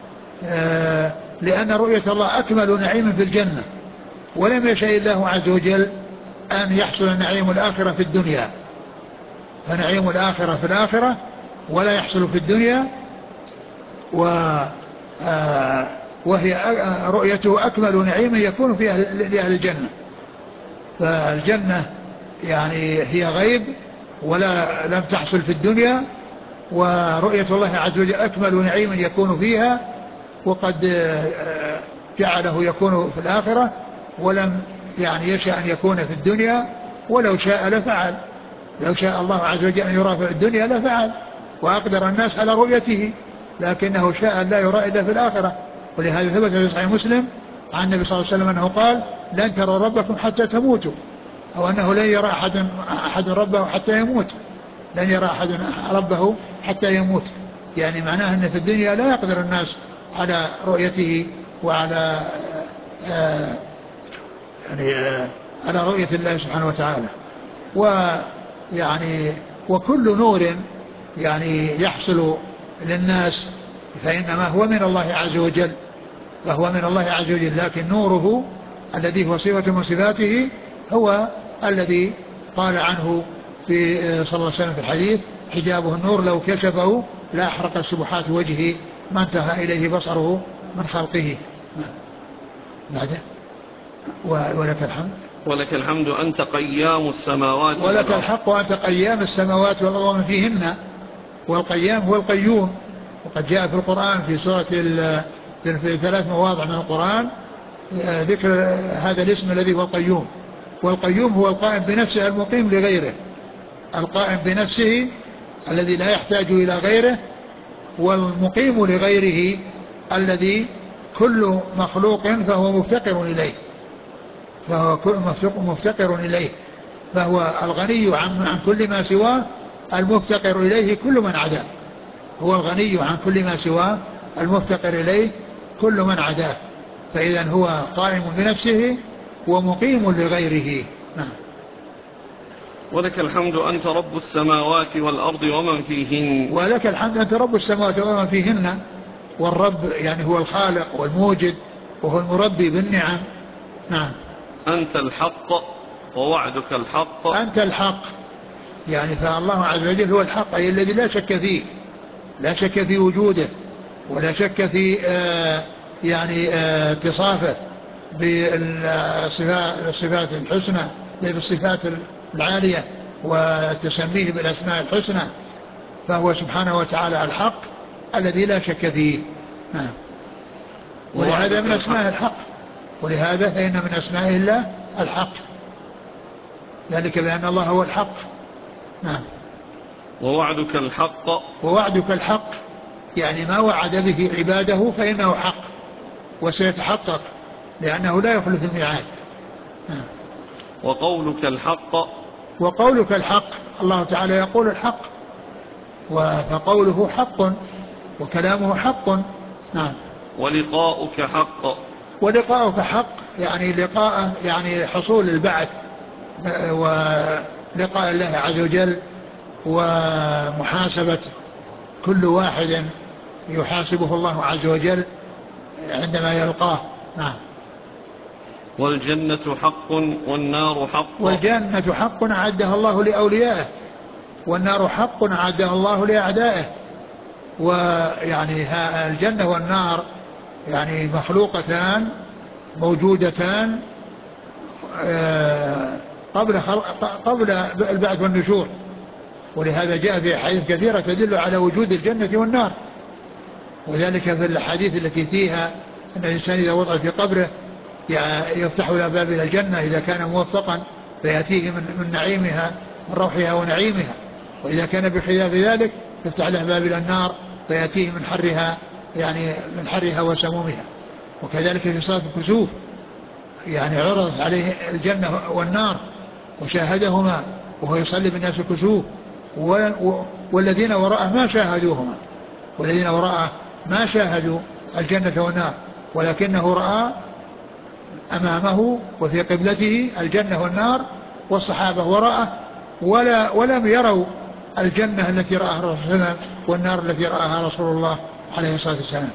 لأن رؤية الله أكمل نعيم في الجنة، ولم يشاء الله عز وجل أن يحصل نعيم الآخرة في الدنيا، فنعيم الآخرة في الآخرة ولا يحصل في الدنيا، و وهي رؤيته أكمل نعيم يكون في أهل الجنة. فالجنة يعني هي غيب ولا لم تحصل في الدنيا، ورؤية الله عز وجل أكمل نعيم يكون فيها، وقد جعله يكون في الآخرة، ولم يعني يشاء أن يكون في الدنيا، ولو شاء لفعل. لو شاء الله عز وجل أن يرى في الدنيا لفعل وأقدر الناس على رؤيته، لكنه شاء لا يرى إلا في الآخرة. ولهذا ثبت في صحيح مسلم عن النبي صلى الله عليه وسلم أنه قال: لن تروا ربكم حتى تموتوا، أو أنه لن يرى أحد, أحد ربه حتى يموت، لن يرى أحد ربه حتى يموت. يعني معناه أن في الدنيا لا يقدر الناس على رؤيته وعلى آآ يعني آآ على رؤية الله سبحانه وتعالى. ويعني وكل نور يعني يحصل للناس فإنما هو من الله عز وجل، فهو من الله عز وجل، لكن نوره الذي هو صفة من صفاته هو الذي قال عنه في صلى الله عليه وسلم في الحديث: حجابه النور لو كشفه لا أحرق سبحات وجهه ما انتهى إليه بصره من خلقه. بعده ولك الحمد ولك الحمد أنت قيام السماوات والأرض. ولك الحق وأنت قيام السماوات والأرض ومن فيهن. والقيام هو القيوم، وقد جاء في القرآن في سورة في ثلاث مواضع من القرآن ذكر هذا الاسم الذي هو القيوم. والقيوم هو القائم بنفسه المقيم لغيره، القائم بنفسه الذي لا يحتاج إلى غيره، والمقيم لغيره الذي كل مخلوق فهو مفتقر إليه، فهو كل مفتقر إليه، فهو الغني عن, عن كل ما سواه، المفتقر إليه كل من عداه. هو الغني عن كل ما سواه، المفتقر إليه كل من عداه. فإذا هو قائم بنفسه ومقيم لغيره. نعم. ولك الحمد أنت رب السماوات والأرض ومن فيهن. ولك الحمد أنت رب السماوات ومن فيهن. والرب يعني هو الخالق والموجد وهو المربي بالنعم. نعم. أنت الحق ووعدك الحق. أنت الحق يعني فالله عز وجل هو الحق، أي الذي لا شك فيه، لا شك في وجوده، ولا شك في آه يعني آه اتصافه بالصفات الحسنى، بالصفات العالية، وتسميه بالأسماء الحسنى. فهو سبحانه وتعالى الحق الذي لا شك فيه. نعم. ولهذا من أسماء الحق، ولهذا فإن من أسماء الله الحق، ذلك بأن الله هو الحق. نعم. ووعدك الحق. ووعدك الحق يعني ما وعد به عباده فإنه حق وسيتحقق، لأنه لا يخلف الميعاد. نعم. وقولك الحق. وقولك الحق، الله تعالى يقول الحق، فقوله حق وكلامه حق. نعم. ولقاؤك حق. ولقاؤك حق يعني لقاء يعني حصول البعث ولقاء الله عز وجل ومحاسبة كل واحد يحاسبه الله عز وجل عندما يلقاه. نعم. والجنة حق والنار حق. والجنة حق أعدها الله لأوليائه، والنار حق أعدها الله لأعدائه. ويعني الجنة والنار يعني مخلوقتان موجودتان قبل قبل البعث والنشور، ولهذا جاء في أحاديث كثيرة تدل على وجود الجنة والنار، وذلك في الحديث التي فيها أن الإنسان إذا وضع في قبره يفتح له باب إلى الجنة إذا كان موفقا فيأتيه من نعيمها من روحها ونعيمها، وإذا كان بخلاف ذلك يفتح له باب إلى النار فيأتيه من حرها يعني من حرها وسمومها. وكذلك في صلاة الكسوف يعني عرضت عليه الجنة والنار وشاهدهما وهو يصلي بالناس الكسوف، والذين وراءه ما شاهدوهما، والذين وراءه ما شاهدوا الجنة والنار، ولكنه رأى أمامه وفي قبلته الجنة والنار والصحابة وراءه، ولا ولم يروا الجنة التي رآها الرسول صلى الله عليه وسلم والنار التي رآها رسول الله عليه الصلاة والسلام.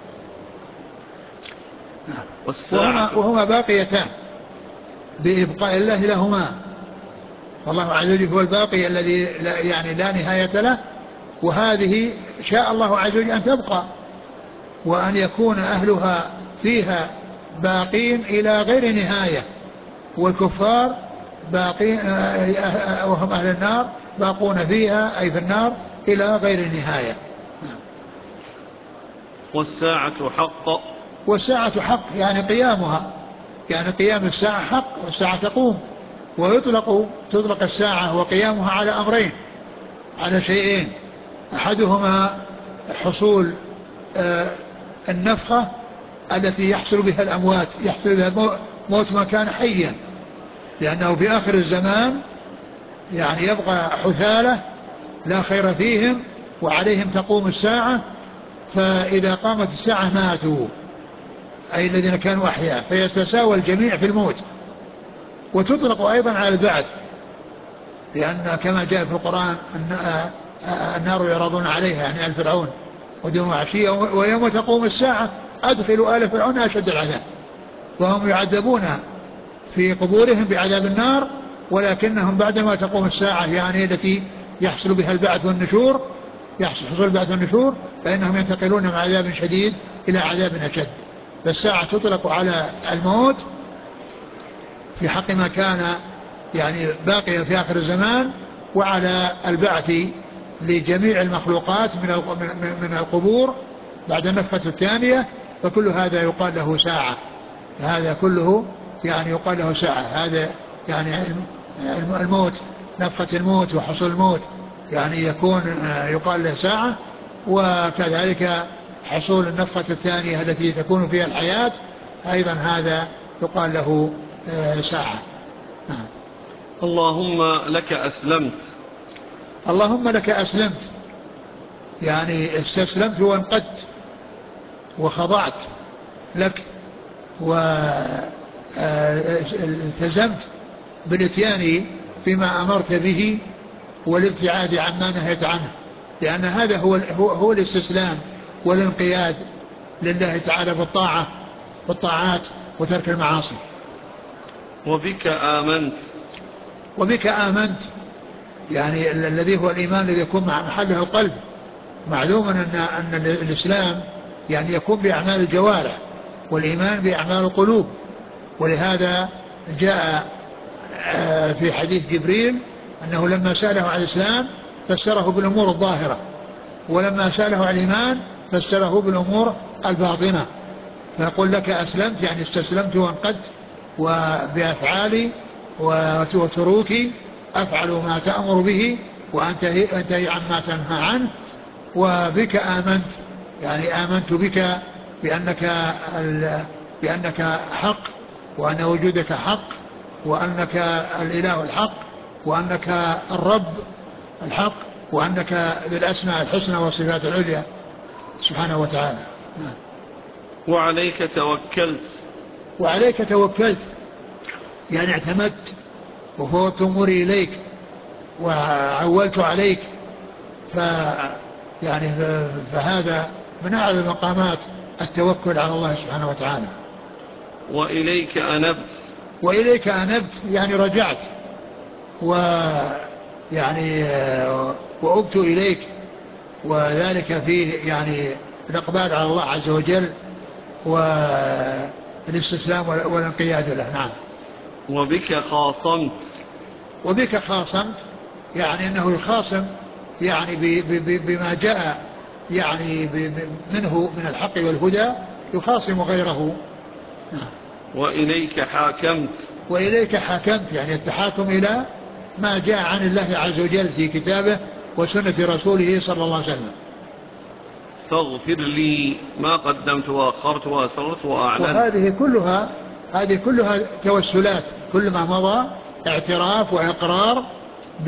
وهما, وهما باقيتان بإبقاء الله لهما، والله عز وجل هو الباقي الذي لا يعني لا نهاية له، وهذه شاء الله عز وجل أن تبقى وأن يكون أهلها فيها باقين إلى غير نهاية، والكفار باقين وهم أهل النار باقون فيها أي في النار إلى غير نهاية. والساعة حق. والساعة حق يعني قيامها، يعني قيام الساعة حق، والساعة تقوم. ويطلق تطلق الساعة وقيامها على أمرين، على شيئين: أحدهما حصول آه النفخة التي يحصل بها الأموات، يحصل بها موت ما كان حيا، لأنه في آخر الزمان يعني يبقى حثالة لا خير فيهم وعليهم تقوم الساعة، فإذا قامت الساعة ماتوا أي الذين كانوا أحياء، فيتساوى الجميع في الموت. وتطلق أيضا على البعث، لأن كما جاء في القرآن النار يعرضون عليها يعني آل فرعون ودون عشية ويوم تقوم الساعة أدخلوا آل فرعون أشد العذاب، وهم يعذبون في قبورهم بعذاب النار، ولكنهم بعدما تقوم الساعة يعني التي يحصل بها البعث والنشور، يحصل حصول البعث والنشور، فإنهم ينتقلون من عذاب شديد إلى عذاب أشد. فالساعة تطلق على الموت في حق ما كان يعني باقيا في آخر الزمان، وعلى البعث لجميع المخلوقات من القبور بعد النفخة الثانية، فكل هذا يقال له ساعة، هذا كله يعني يقال له ساعة. هذا يعني الموت، نفخة الموت وحصول الموت يعني يكون يقال له ساعة، وكذلك حصول النفخة الثانية التي تكون فيها الحياة أيضا هذا يقال له ساعة. اللهم لك أسلمت. اللهم لك أسلمت يعني استسلمت وانقدت وخضعت لك، والتزمت بالاتيان بما أمرت به والابتعاد عما نهيت عنه، لأن هذا هو, هو, هو الاستسلام والانقياد لله تعالى بالطاعة والطاعات وترك المعاصي. وبك آمنت. وبك آمنت يعني الذي هو الإيمان الذي يكون محله القلب. معلوم أن, أن الإسلام يعني يكون بأعمال الجوارح، والإيمان بأعمال القلوب، ولهذا جاء في حديث جبريل أنه لما سأله عن الإسلام فسره بالأمور الظاهرة، ولما سأله عن الإيمان فسره بالأمور الباطنة. فيقول لك أسلمت يعني استسلمت وانقدت، وبأفعالي وتروكي أفعل ما تأمر به وأنتهي عما تنهى عنه. وبك آمنت يعني آمنت بك بأنك, بأنك حق، وأن وجودك حق، وأنك الإله الحق، وأنك الرب الحق، وأنك ذي الأسماء الحسنى والصفات العليا سبحانه وتعالى. وعليك توكلت. وعليك توكلت يعني اعتمدت وفوضت أموري إليك وعولت عليك، ف يعني فهذا من أعلى مقامات التوكل على الله سبحانه وتعالى. وإليك أنبت. وإليك أنبت يعني رجعت ويعني وأبت إليك، وذلك فيه يعني الإقبال على الله عز وجل والاستسلام والانقياد له. نعم. وبك خاصمت. وبك خاصمت يعني أنه الخاصم يعني بما جاء يعني منه من الحق والهدى يخاصم غيره. وإليك حاكمت. وإليك حاكمت يعني التحاكم إلى ما جاء عن الله عز وجل في كتابه وسنة رسوله صلى الله عليه وسلم. فاغفر لي ما قدمت وأخرت وأسررت وأعلنت. وهذه كلها هذه كلها توسلات، كل ما مضى اعتراف وإقرار ب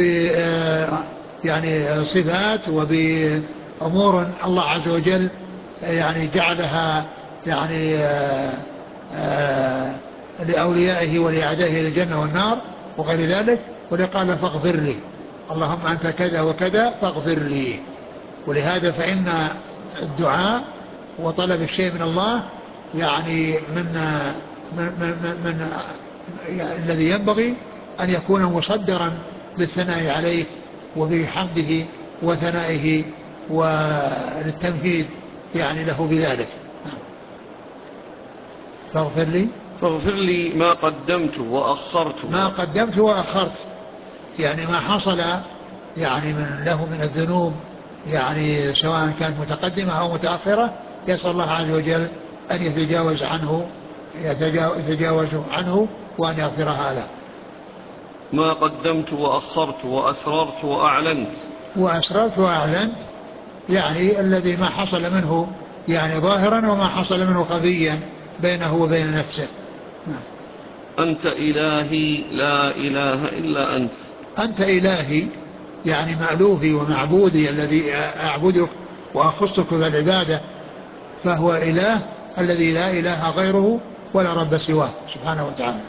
يعني صفات وبأمور الله عز وجل يعني جعلها يعني لأوليائه ولأعدائه إلى الجنة والنار وغير ذلك، ولقال فاغفر لي، اللهم أنت كذا وكذا فاغفر لي. ولهذا فإن الدعاء وطلب الشيء من الله يعني من, من, من, من, من يعني الذي ينبغي أن يكون مصدرا للثناء عليه وبحمده وثنائه وللتمهيد يعني له بذلك. فاغفر لي فاغفر لي ما قدمت وأخرت ما قدمت وأخرت، يعني ما حصل يعني من له من الذنوب يعني سواء كانت متقدمة أو متأخرة، يسأل الله عز وجل أن يتجاوز عنه يتجاوز عنه وأن يغفرها له. ما قدمت وأخرت وأسررت وأعلنت. وأسررت وأعلنت يعني الذي ما حصل منه يعني ظاهرا وما حصل منه خفيا بينه وبين نفسه. أنت إلهي لا إله إلا أنت. أنت إلهي يعني مألوهي ومعبودي الذي أعبدك وأخصك بالعبادة، فهو إله الذي لا إله غيره ولا رب سواه سبحانه وتعالى.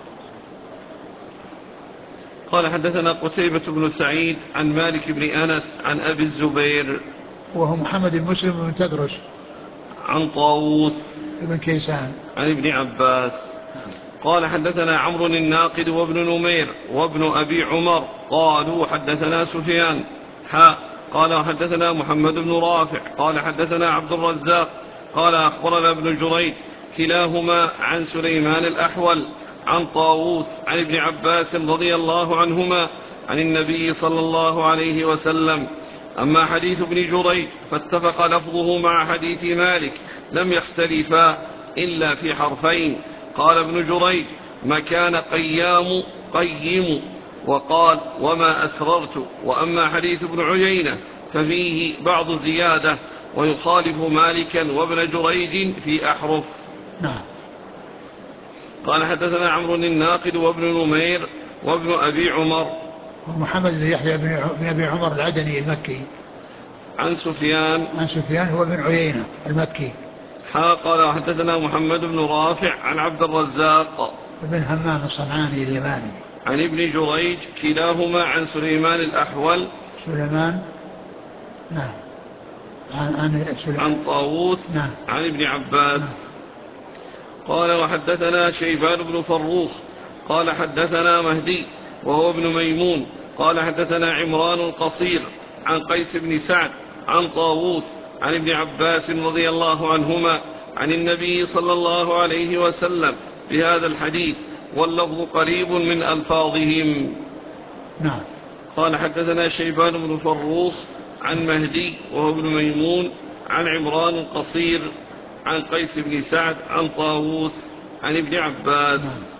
قال حدثنا قتيبة بن سعيد عن مالك بن أنس عن أبي الزبير وهو محمد بن مسلم بن تدرس عن طاووس بن كيسان عن ابن عباس قال حدثنا عمرو الناقد وابن نمير وابن أبي عمر قالوا حدثنا سفيان حاء قال حدثنا محمد بن رافع قال حدثنا عبد الرزاق قال أخبرنا ابن جريج كلاهما عن سليمان الأحول عن طاووس عن ابن عباس رضي الله عنهما عن النبي صلى الله عليه وسلم. أما حديث ابن جريج فاتفق لفظه مع حديث مالك لم يختلفا إلا في حرفين. قال ابن جريج مكان قيام قيم، وقال وما أسررت. وأما حديث ابن عيينة ففيه بعض زيادة ويخالف مالكا وابن جريج في أحرف. نعم. قال حدثنا عمرو الناقد وابن نمير وابن أبي عمر ومحمد بن يحيى بن أبي عمر العدني المكي عن سفيان عن سفيان هو بن عيينة المكي. قال حدثنا محمد بن رافع عن عبد الرزاق بن همام الصنعاني اليماني عن ابن جريج كلاهما عن سليمان الأحول سليمان نعم عن, عن, عن طاووس نعم عن ابن عباس نعم. قال وحدثنا شيبان بن فروخ قال حدثنا مهدي وهو ابن ميمون قال حدثنا عمران القصير عن قيس بن سعد عن طاووس عن ابن عباس رضي الله عنهما عن النبي صلى الله عليه وسلم بهذا الحديث واللفظ قريب من ألفاظهم. نعم. قال حدثنا شيبان بن فروخ عن مهدي وهو ابن ميمون عن عمران القصير عن قيس بن سعد عن طاووس عن ابن عباس.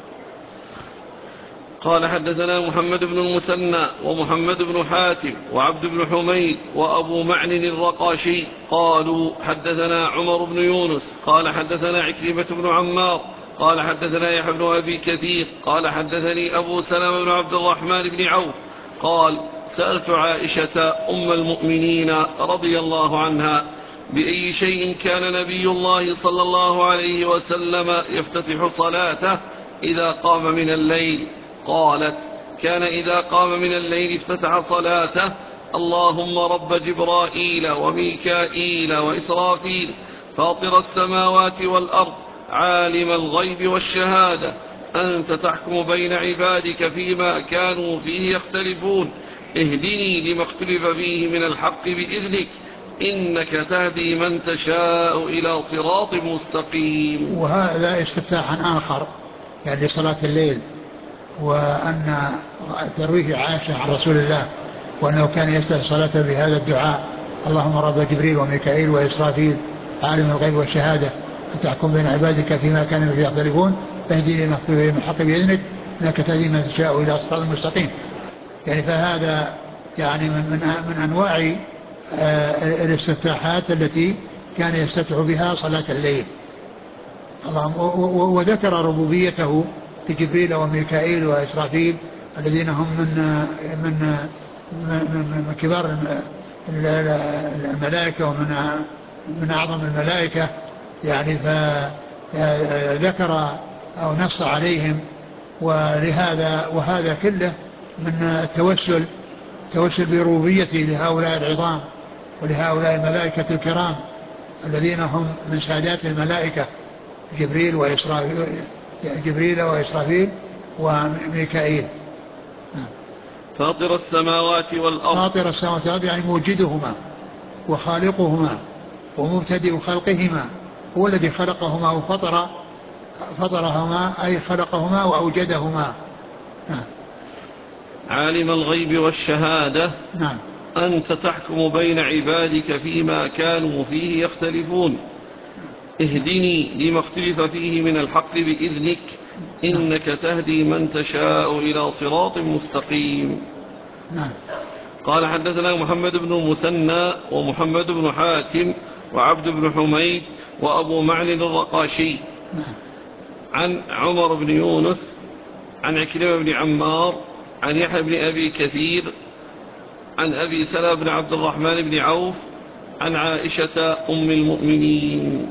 قال حدثنا محمد بن المثنى ومحمد بن حاتم وعبد بن حميد وأبو معن الرقاشي قالوا حدثنا عمر بن يونس قال حدثنا عكرمة بن عمار قال حدثنا يحيى بن أبي كثير قال حدثني أبو سلمة بن عبد الرحمن بن عوف قال سألت عائشة أم المؤمنين رضي الله عنها بأي شيء كان نبي الله صلى الله عليه وسلم يفتتح صلاته إذا قام من الليل؟ قالت كان إذا قام من الليل افتتح صلاته اللهم رب جبرائيل وميكائيل وإسرافيل فاطر السماوات والأرض عالم الغيب والشهادة أنت تحكم بين عبادك فيما كانوا فيه يختلفون اهدني لما اختلف فيه من الحق بإذنك إنك تهدي من تشاء إلى صراط مستقيم. وهذا استفتاح آخر يعني لصلاة الليل، وأن ترويه عائشة عن رسول الله وأنه كان يفتتح صلاته بهذا الدعاء اللهم رب جبريل وميكائيل وإسرافيل عالم الغيب والشهادة أن تحكم بين عبادك فيما كانوا فيه يختلفون فاهدني لما اختلف فيه من الحق بإذنك إنك تهدي من تشاء إلى صراط مستقيم. يعني فهذا يعني من, من, من أنواع آه الاستفتاحات التي كان يستفتح بها صلاة الليل. وذكر ربوبيته لجبريل وميكائيل وإسرافيل الذين هم من من من, من كبار الملائكة ومن من أعظم الملائكة يعني. فذكر أو نص عليهم. ولهذا وهذا كله من التوسل التوسل بربوبيته لهؤلاء العظام ولهؤلاء الملائكة الكرام الذين هم من سادات الملائكة، جبريل وإسرافيل جبريل وإسرافيل وميكائيل. فاطر السماوات والأرض. فاطر السماوات والأرض يعني موجدهما وخالقهما ومبتدئ خلقهما، هو الذي خلقهما وفطر فطرهما أي خلقهما وأوجدهما. عالم الغيب والشهادة. نعم. أنت تحكم بين عبادك فيما كانوا فيه يختلفون، اهدني لما اختلف فيه من الحق بإذنك إنك تهدي من تشاء إلى صراط مستقيم. نعم. قال حدثنا محمد بن المثنى ومحمد بن حاتم وعبد بن حميد وأبو معن الرقاشي عن عمر بن يونس عن عكرمة بن عمار عن يحيى بن أبي كثير عن أبي سلمة بن عبد الرحمن بن عوف عن عائشة أم المؤمنين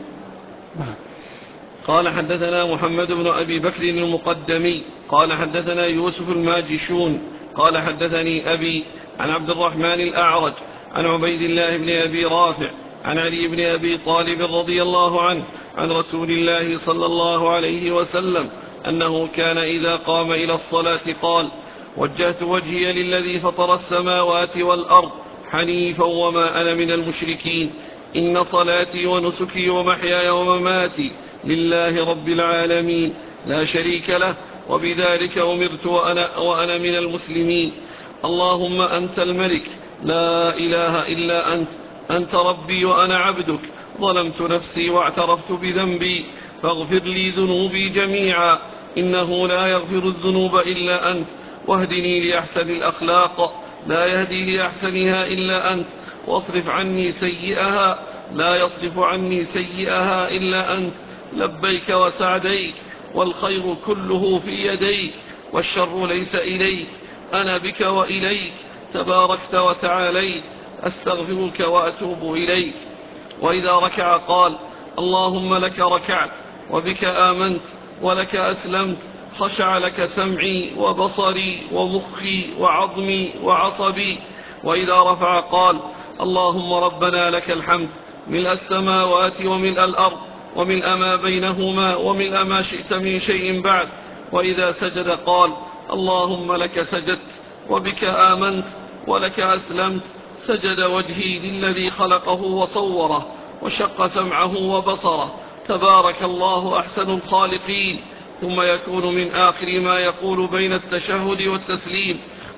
قال حدثنا محمد بن أبي بكر المقدمي قال حدثنا يوسف الماجشون قال حدثني أبي عن عبد الرحمن الأعرج عن عبيد الله بن أبي رافع عن علي بن أبي طالب رضي الله عنه عن رسول الله صلى الله عليه وسلم أنه كان إذا قام إلى الصلاة قال: وجهت وجهي للذي فطر السماوات والأرض حنيفا وما أنا من المشركين إن صلاتي ونسكي ومحياي ومماتي لله رب العالمين لا شريك له وبذلك أمرت وأنا, وأنا من المسلمين اللهم أنت الملك لا إله إلا أنت أنت ربي وأنا عبدك ظلمت نفسي واعترفت بذنبي فاغفر لي ذنوبي جميعا إنه لا يغفر الذنوب إلا أنت واهدني لأحسن الأخلاق لا يهدي لأحسنها إلا أنت واصرف عني سيئها لا يصرف عني سيئها إلا أنت لبيك وسعديك والخير كله في يديك والشر ليس إليك أنا بك وإليك تباركت وتعاليت أستغفرك وأتوب إليك. وإذا ركع قال: اللهم لك ركعت وبك آمنت ولك أسلمت خشع لك سمعي وبصري ومخي وعظمي وعصبي. وإذا رفع قال: اللهم ربنا لك الحمد ملء السماوات وملء الأرض وملء ما بينهما وملء ما شئت من شيء بعد. وإذا سجد قال: اللهم لك سجدت وبك آمنت ولك أسلمت سجد وجهي للذي خلقه وصوره وشق سمعه وبصره تبارك الله أحسن الخالقين. ثم يكون من آخر ما يقول بين التشهد والتسليم: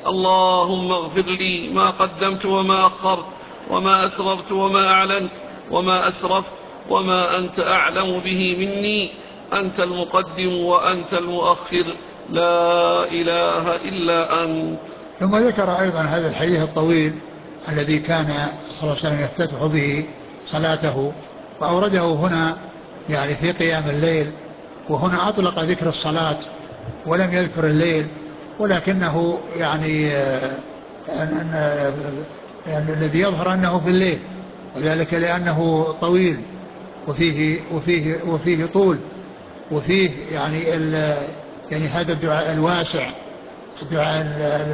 اللهم اغفر لي ما قدمت وما أخرت وما أسررت وما أعلنت وما أسرفت وما أنت أعلم به مني أنت المقدم وأنت المؤخر لا إله إلا أنت. ثم ذكر أيضا هذا الحديث الطويل الذي كان صلى الله عليه وسلم يفتتح به صلاته، وأورده هنا يعني في قيام الليل، وهنا أطلق ذكر الصلاة ولم يذكر الليل، ولكنه يعني يعني الذي يظهر أنه في الليل، وذلك لأنه طويل وفيه وفيه وفيه طول وفيه يعني يعني هذا الدعاء الواسع، الدعاء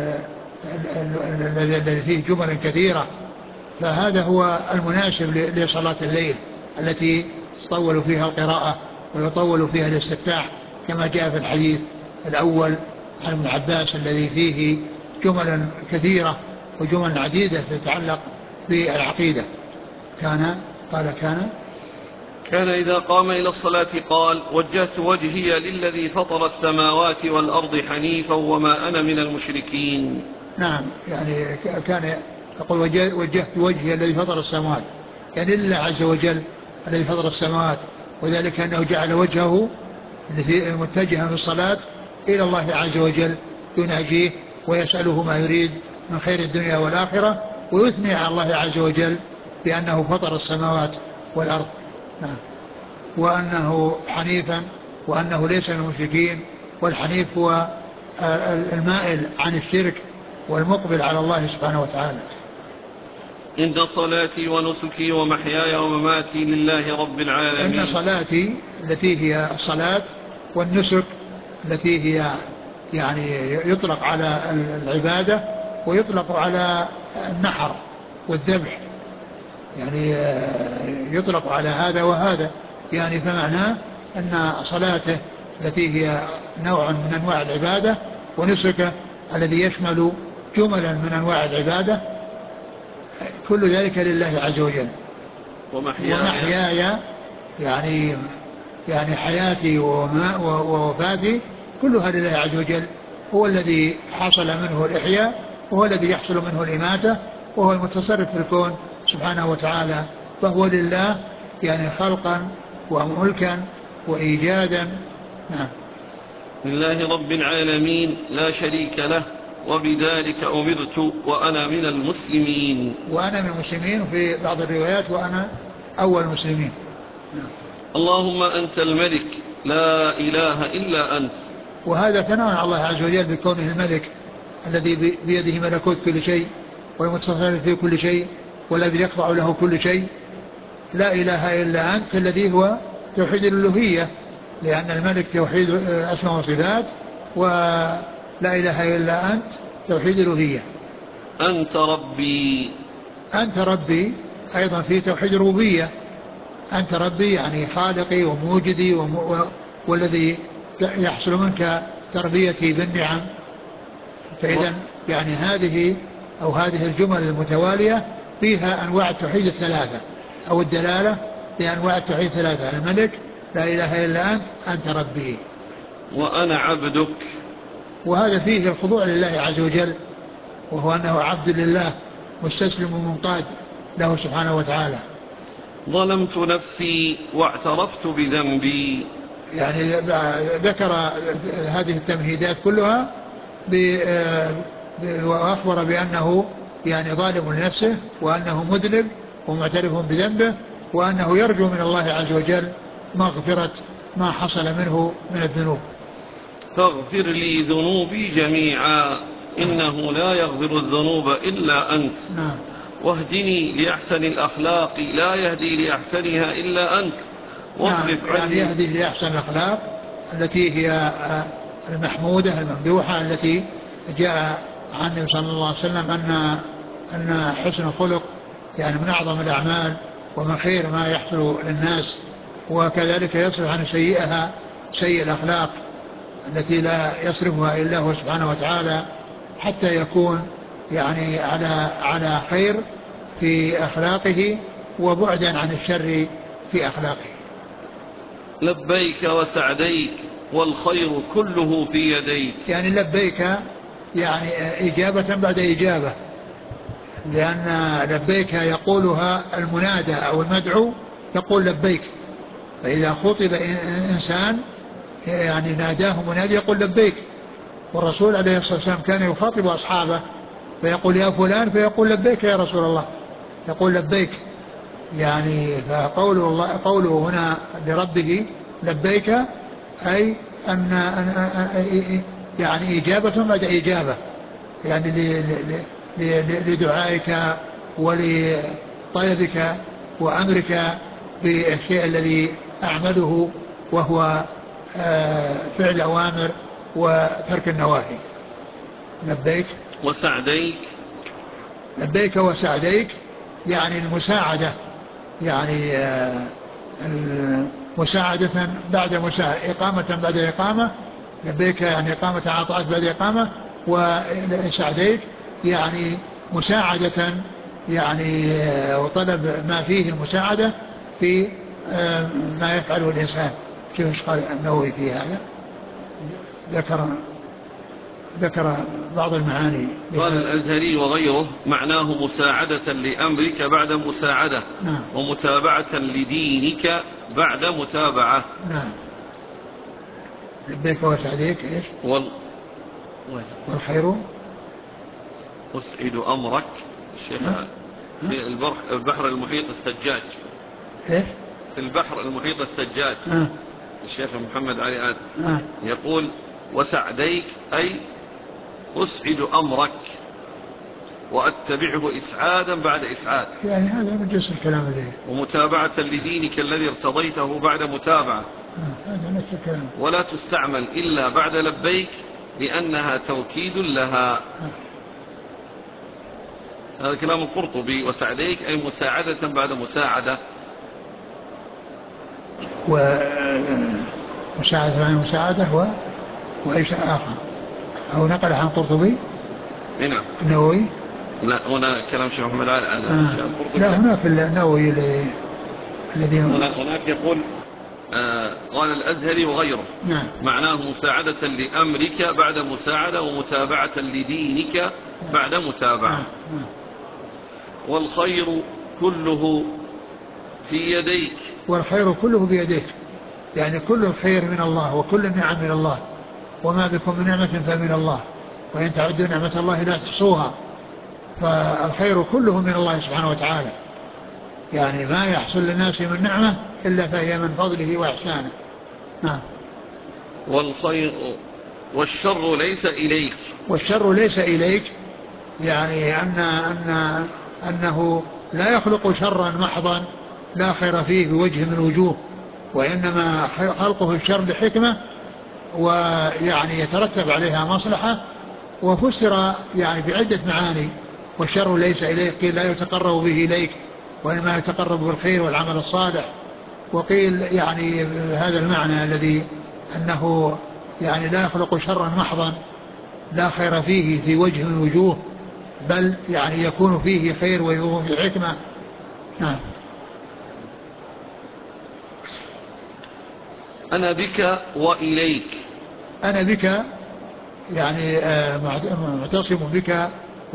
الذي فيه جمل كثيرة، فهذا هو المناسب لصلاة الليل التي يطول فيها القراءة ويطول فيها الاستفتاح كما جاء في الحديث الأول عن ابن عباس الذي فيه جمل كثيرة وجمل عديدة تتعلق بالعقيدة. كان قال كان كان إذا قام إلى الصلاة قال: وجهت وجهي للذي فطر السماوات والأرض حنيفا وما أنا من المشركين. نعم، يعني كان يقول وجهت وجهي الذي فطر السماوات، يعني لله عز وجل الذي فطر السماوات، وذلك أنه جعل وجهه متجها في الصلاة إلى الله عز وجل يناجيه ويسأله ما يريد من خير الدنيا والآخرة، ويثني على الله عز وجل بأنه فطر السماوات والأرض. نعم. وأنه حنيفا وأنه ليس من المشركين، والحنيف هو المائل عن الشرك والمقبل على الله سبحانه وتعالى. إن صلاتي ونسكي ومحياي ومماتي لله رب العالمين. إن صلاتي التي هي الصلاة والنسك التي هي يعني يطلق على العبادة ويطلق على النحر والذبح، يعني يطلق على هذا وهذا، يعني فمعناه أن صلاته التي هي نوع من أنواع العبادة ونسكه الذي يشمل جملا من أنواع العبادة كل ذلك لله عز وجل. ومحياي يعني يعني حياتي ووفاتي كلها لله عز وجل، هو الذي حصل منه الإحياء وهو الذي يحصل منه الإماتة وهو المتصرف في الكون سبحانه وتعالى، فهو لله يعني خلقا وملكا وإيجادا. نعم. لله رب العالمين لا شريك له وبذلك أمرت وأنا من المسلمين. وأنا من المسلمين في بعض الروايات وأنا أول المسلمين. نعم. اللهم أنت الملك لا إله إلا أنت. وهذا ثناء على الله عز وجل بكونه الملك الذي بيده ملكوت كل شيء والمتصرف في كل شيء والذي يخضع له كل شيء. لا إله إلا أنت الذي هو توحيد الألوهية، لأن الملك توحيد أسماء وصفات، ولا إله إلا أنت توحيد الألوهية. أنت ربي. أنت ربي أيضا في توحيد الربوبية. أنت ربي يعني خالقي وموجدي وم... والذي يحصل منك تربيتي بالنعم. فإذا يعني هذه أو هذه الجمل المتوالية فيها أنواع التوحيد الثلاثة أو الدلالة بأنواع التوحيد الثلاثة: الملك، لا إله إلا أنت، أنت ربي، وأنا عبدك. وهذا فيه الخضوع لله عز وجل، وهو أنه عبد لله مستسلم ومنقاد له سبحانه وتعالى. ظلمت نفسي واعترفت بذنبي. يعني ذكر هذه التمهيدات كلها وأخبر بأنه يعني ظالم لنفسه وأنه مذنب ومعترف بذنبه وأنه يرجو من الله عز وجل مغفرة ما حصل منه من الذنوب. فاغفر لي ذنوبي جميعا إنه لا يغفر الذنوب إلا أنت. نعم. واهدني لأحسن الأخلاق لا يهدي لأحسنها إلا أنت. نعم. يعني يهدي لأحسن الأخلاق التي هي المحمودة الممدوحة التي جاء عن النبي صلى الله عليه وسلم أن أن حسن الخلق يعني من أعظم الأعمال ومن خير ما يحصل للناس، وكذلك يصرف عن سيئها سيء الأخلاق التي لا يصرفها إلا هو سبحانه وتعالى، حتى يكون يعني على على خير في أخلاقه وبعدا عن الشر في أخلاقه. لبيك وسعديك والخير كله في يديك. يعني لبيك يعني إجابة بعد إجابة، لأن لبيك يقولها المنادى أو المدعو يقول لبيك، فإذا خطب إنسان يعني ناداه منادي يقول لبيك. والرسول عليه الصلاة والسلام كان يخاطب أصحابه فيقول يا فلان فيقول لبيك يا رسول الله، يقول لبيك. يعني فقوله الله قوله هنا لربه لبيك أي أن يعني إجابة بعد إجابة، يعني لدعائك ولطلبك وأمرك بالشيء الذي أعمله وهو فعل الأوامر وترك النواهي. لبيك وسعديك. لبيك وسعديك يعني المساعدة، يعني مساعدة بعد مساعدة، إقامة بعد إقامة. لبيك يعني إقامة عطاءات بعد إقامة، وسعديك يعني مساعدة يعني وطلب ما فيه المساعدة في ما يفعله الإنسان. شوف قال النووي في هذا ذكر ذكر بعض المعاني. قال الأزهري وغيره معناه مساعدة لأمرك بعد مساعدة. نعم. ومتابعة لدينك بعد متابعة. نعم. لبيك وسعديك إيش وال... والخير أسعد أمرك. الشيخ في البحر, البحر المحيط الثجاج. إيه؟ في البحر المحيط الثجاج. آه. الشيخ محمد علي آت آه. يقول وسعديك أي أسعد أمرك وأتبعه إسعادا بعد إسعاد. يعني هذا من جنس الكلام اللي ومتابعة لدينك الذي ارتضيته بعد متابعة. هذا نفس الكلام. ولا تستعمل إلا بعد لبيك لأنها توكيد لها. هذا كلام القرطبي. وسعديك أي مساعدة بعد مساعدة. ومساعدة بعد مساعدة و... وإيش آخر أو نقل عن القرطبي. نعم. النووي. لا هنا كلام شيخ محمد علي. آه. لا هناك النووي الذي هناك يقول آه قال الأزهري وغيره. نعم. معناه مساعدة لأمرك بعد مساعدة ومتابعة لدينك بعد متابعة. نعم. نعم. والخير كله في يديك. والخير كله بيديك، يعني كل الخير من الله وكل النعم من الله، وما بكم من نعمة فمن الله، وإن تعدوا نعمة الله لا تحصوها. فالخير كله من الله سبحانه وتعالى، يعني ما يحصل للناس من نعمة إلا فهي من فضله وإحسانه. نعم. والخير والشر ليس إليك. والشر ليس إليك، يعني أن أن أنه لا يخلق شرا محضا لا خير فيه بوجه من الوجوه، وإنما خلقه الشر لحكمة ويعني يترتب عليها مصلحة. وفسر يعني بعدة معاني. والشر ليس إليك قيل لا يتقرب به إليك وإنما يتقرب بالخير والعمل الصالح. وقيل يعني هذا المعنى الذي أنه يعني لا يخلق شرا محضا لا خير فيه في وجه من الوجوه، بل يعني يكون فيه خير ويكون فيه حكمة. نعم. أنا بك وإليك. أنا بك يعني معتصم بك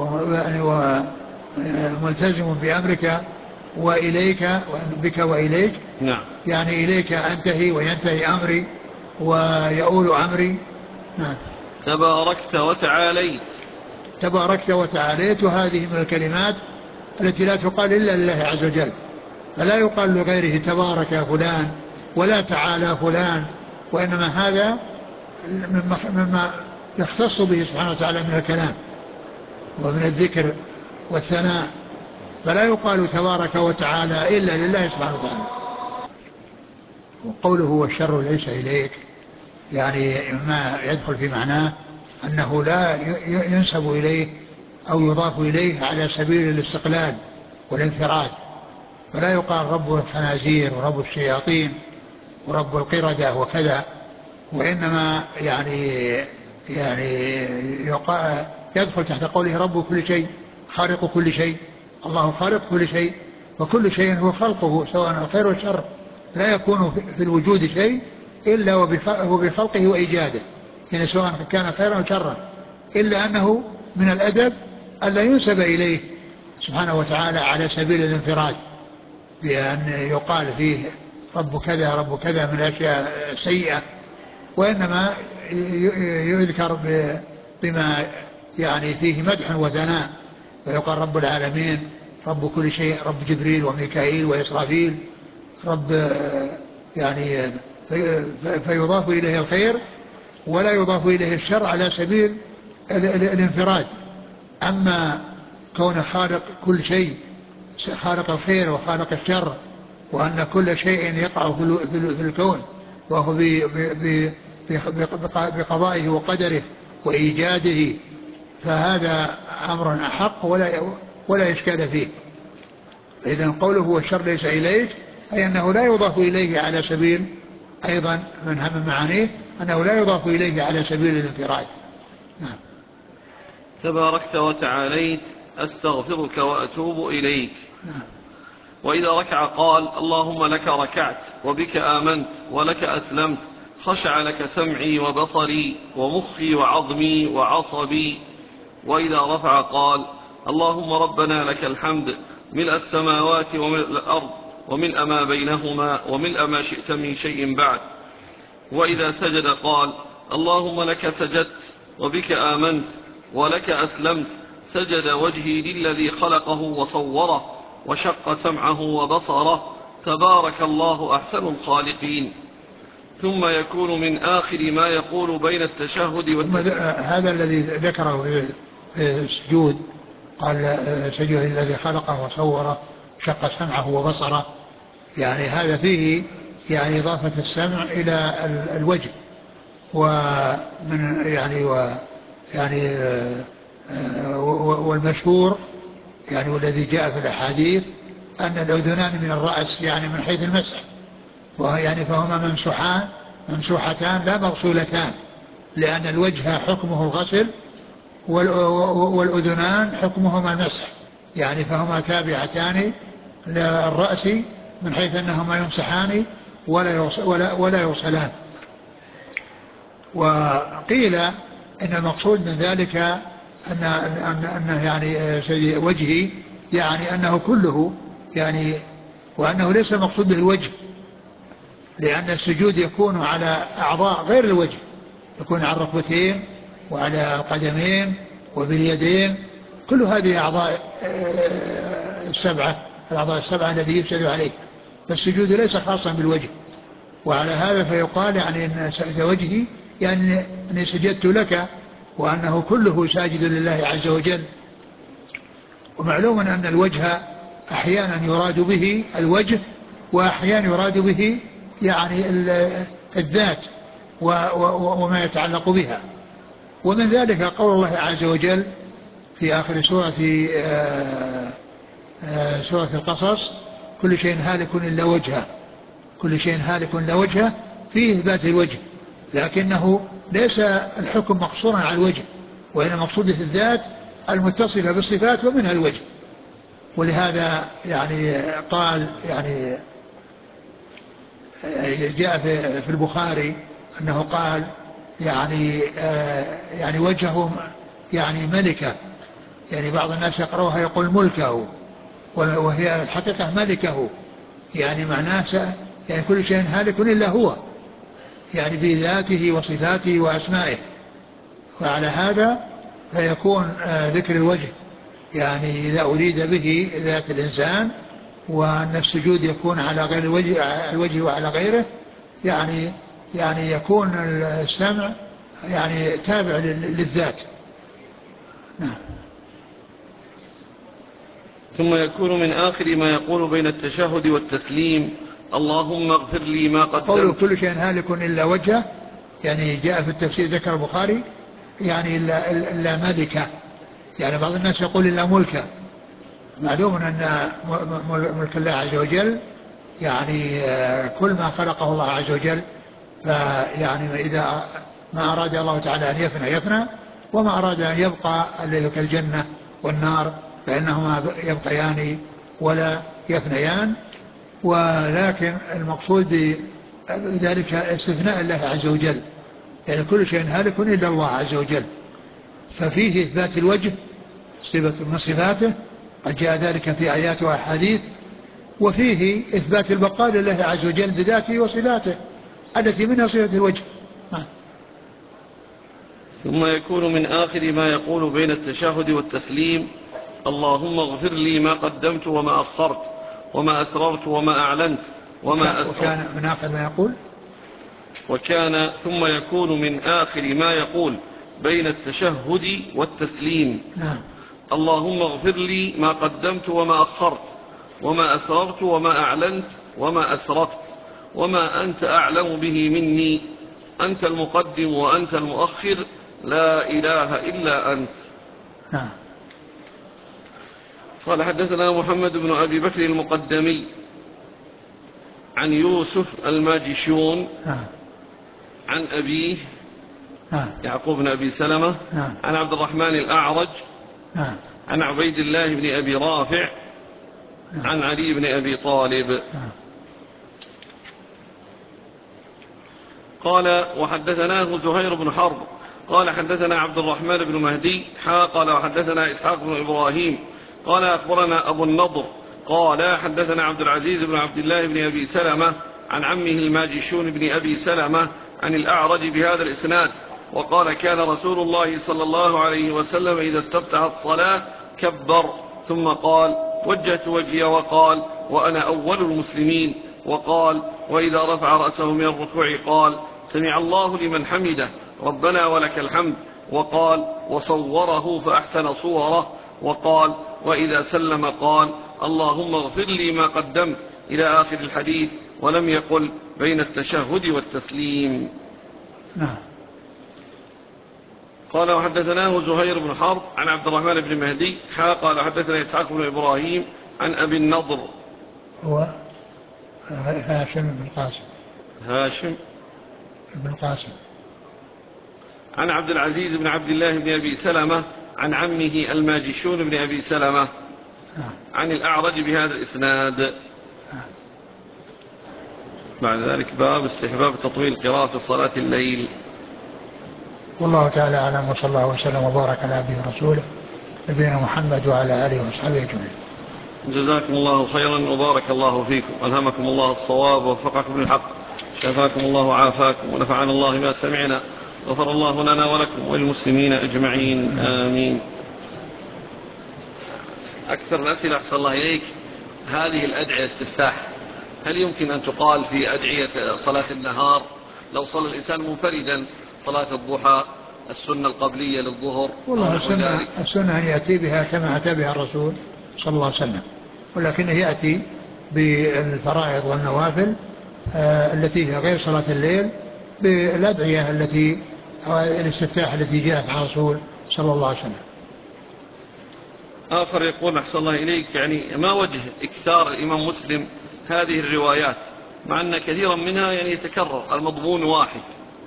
وملتزم بأمرك، وإليك بك وإليك. نعم. يعني إليك أنتهي وينتهي أمري ويؤول أمري. نعم. تباركت وتعاليت. تباركت وتعاليت، وهذه من الكلمات التي لا تقال إلا لله عز وجل، فلا يقال لغيره تبارك فلان ولا تعالى فلان، وإنما هذا مما يختص به سبحانه وتعالى من الكلام ومن الذكر والثناء، فلا يقال تبارك وتعالى إلا لله سبحانه وتعالى. وقوله والشر ليس إليك، يعني ما يدخل في معناه أنه لا ينسب إليه أو يضاف إليه على سبيل الاستقلال والانفراد، فلا يقال رب الخنازير ورب الشياطين ورب القردة وكذا، وإنما يعني يعني يدخل تحت قوله رب كل شيء خالق كل شيء. الله خالق كل شيء، وكل شيء هو خلقه سواء الخير والشر، لا يكون في الوجود شيء إلا وبخلقه وإيجاده، يعني سواء كان خيرا أو شرا، إلا أنه من الأدب ألا ينسب إليه سبحانه وتعالى على سبيل الانفراد، بأن يقال فيه رب كذا رب كذا من الأشياء سيئة، وإنما يذكر بما يعني فيه مدح وثناء، ويقال رب العالمين رب كل شيء، رب جبريل وميكائيل وإسرافيل، رب يعني فيضاف إليه الخير ولا يضاف إليه الشر على سبيل الانفراد. أما كون خالق كل شيء، خالق الخير وخالق الشر، وأن كل شيء يقع في الكون وهو بقضائه وقدره وإيجاده، فهذا أمر أحق ولا ولا إشكال فيه. إذن قوله والشر ليس إليك أي أنه لا يضاف إليه على سبيل، أيضا من هم معانيه أنه لا يضاف إليه على سبيل الانفراد. نعم. تباركت وتعاليت أستغفرك وأتوب إليك. نعم. وإذا ركع قال اللهم لك ركعت وبك آمنت ولك أسلمت، خشع لك سمعي وبصري ومخي وعظمي وعصبي. وإذا رفع قال اللهم ربنا لك الحمد ملء السماوات وملء الأرض وملء ما بينهما وملء ما شئت من شيء بعد. وإذا سجد قال اللهم لك سجدت وبك آمنت ولك أسلمت، سجد وجهي للذي خلقه وصوره وشق سمعه وبصره، تبارك الله أحسن الخالقين. ثم يكون من آخر ما يقول بين التشهد والتسليم. هذا الذي ذكره في السجود، قال سجد الذي خلقه وصوره شق سمعه وبصره، يعني هذا فيه يعني إضافة السمع إلى الوجه. ومن يعني و يعني والمشهور يعني والذي جاء في الأحاديث أن الأذنان من الرأس يعني من حيث المسح، ويعني فهما ممسوحان ممسوحتان لا مغسولتان، لأن الوجه حكمه الغسل والأذنان حكمهما المسح، يعني فهما تابعتان للرأس من حيث أنهما يمسحان ولا ولا ولا يغسلان. وقيل إن المقصود من ذلك أن أنه يعني سيد وجهي يعني أنه كله يعني، وأنه ليس المقصود به الوجه، لأن السجود يكون على أعضاء غير الوجه، يكون على الركبتين وعلى القدمين وباليدين، كل هذه أعضاء السبعة الأعضاء السبعة الذي يسجد عليه، فالسجود ليس خاصا بالوجه. وعلى هذا فيقال يعني أن سجد وجهي يعني أني سجدت لك، وأنه كله ساجد لله عز وجل. ومعلوم أن الوجه أحيانا يراد به الوجه، وأحيانا يراد به يعني الذات وما يتعلق بها. ومن ذلك قول الله عز وجل في آخر سورة سورة القصص: كل شيء هالك إلا وجهه، كل شيء هالك إلا وجهه، فيه إثبات الوجه، لكنه ليس الحكم مقصورا على الوجه، وإنما مقصود الذات المتصفة بالصفات ومنها الوجه. ولهذا يعني قال يعني جاء في البخاري أنه قال يعني يعني وجهه يعني ملكة، يعني بعض الناس يقرأها يقول ملكه، وهي الحقيقة ملكه، يعني معناه يعني كل شيء هالك إلا هو، يعني بذاته وصفاته وأسمائه. وعلى هذا فيكون ذكر الوجه يعني إذا أريد به ذات الإنسان، وأن السجود يكون على غير الوجه, الوجه وعلى غيره، يعني يعني يكون السمع يعني تابع للذات. نعم. ثم يكون من آخر ما يقول بين التشهد والتسليم: اللهم اغفر لي ما قدمت. قوله كل شيء هالك إلا وجهه، يعني جاء في التفسير ذكر البخاري يعني إلا, إلا ملكه، يعني بعض الناس يقول إلا ملكه. معلوم أن ملك الله عز وجل يعني كل ما خلقه الله عز وجل، فيعني إذا ما أراد الله تعالى أن يفنى يفنى، وما أراد أن يبقى الذي كالجنة والنار فإنهما يبقيان ولا يفنيان. ولكن المقصود بذلك استثناء الله عز وجل، يعني كل شيء هالك إلا الله عز وجل، ففيه إثبات الوجه صفة من صفاته قد جاء ذلك في آيات وأحاديث، وفيه إثبات البقاء لله عز وجل بذاته وصفاته التي منها صفة الوجه. ثم يكون من آخر ما يقول بين التشهد والتسليم: اللهم اغفر لي ما قدمت وما أخرت وما أسررت وما أعلنت وما أسررت. وكان من آخر ما يقول وكان ثم يكون من آخر ما يقول بين التشهد والتسليم: نعم. اللهم اغفر لي ما قدمت وما أخرت وما أسررت وما أعلنت وما أسرفت وما أنت أعلم به مني، أنت المقدم وأنت المؤخر، لا إله إلا أنت. نعم. قال: حدثنا محمد بن أبي بكر المقدمي عن يوسف الماجشون نعم. عن أبيه نعم. يعقوب بن أبي سلمة نعم. عن عبد الرحمن الأعرج نعم. عن عبيد الله بن أبي رافع نعم. عن علي بن أبي طالب. نعم. قال: وحدثناه زهير بن حرب قال: حدثنا عبد الرحمن بن مهدي حا قال: وحدثنا إسحاق بن إبراهيم قال: أخبرنا أبو النضر قال: حدثنا عبد العزيز بن عبد الله بن أبي سلمة عن عمه الماجشون بن أبي سلمة عن الأعرج بهذا الإسناد، وقال: كان رسول الله صلى الله عليه وسلم إذا استفتح الصلاة كبر ثم قال: وجهت وجهي، وقال: وأنا أول المسلمين، وقال: وإذا رفع رأسه من الركوع قال: سمع الله لمن حمده ربنا ولك الحمد، وقال: وصوره فأحسن صوره، وقال: وإذا سلم قال: اللهم اغفر لي ما قدمت إلى آخر الحديث، ولم يقل بين التشهد والتسليم. نعم. قال وحدثناه زهير بن حرب عن عبد الرحمن بن مهدي قال حدثنا إسحاق بن إبراهيم عن أبي النضر هو هاشم بن قاسم هاشم بن قاسم عن عبد العزيز بن عبد الله بن أبي سلمة عن عمه الماجشون بن أبي سلمة عن الأعرج بهذا الإسناد. بعد ذلك باب استحباب تطويل قراءة في صلاة الليل. والله تعالى أعلم، وصلى الله وسلم وبارك على عبده ورسوله نبينا محمد وعلى آله وصحبه أجمعين. جزاكم الله خيرا وبارك الله فيكم، ألهمكم الله الصواب ووفقكم للحق، شفاكم الله وعافاكم، ونفعنا الله ما سمعنا، غفر الله لنا ولكم وللمسلمين أجمعين، آمين. أكثر الأسئلة أحسن الله إليك، هذه الأدعية استفتاح هل يمكن أن تقال في أدعية صلاة النهار لو صلى الإنسان منفردا صلاة الضحى، السنة القبلية للظهر؟ والله السنة, السنة أن يأتي بها كما أتى بها الرسول صلى الله عليه وسلم، ولكنه يأتي بالفرائض والنوافل آه التي هي غير صلاة الليل بالأدعية التي الاستفتاح التي جاءت عن الرسول صلى الله عليه وسلم. آخر يقول أحسن الله إليك، يعني ما وجه إكثار الإمام مسلم هذه الروايات مع أن كثيرا منها يعني يتكرر المضمون واحد؟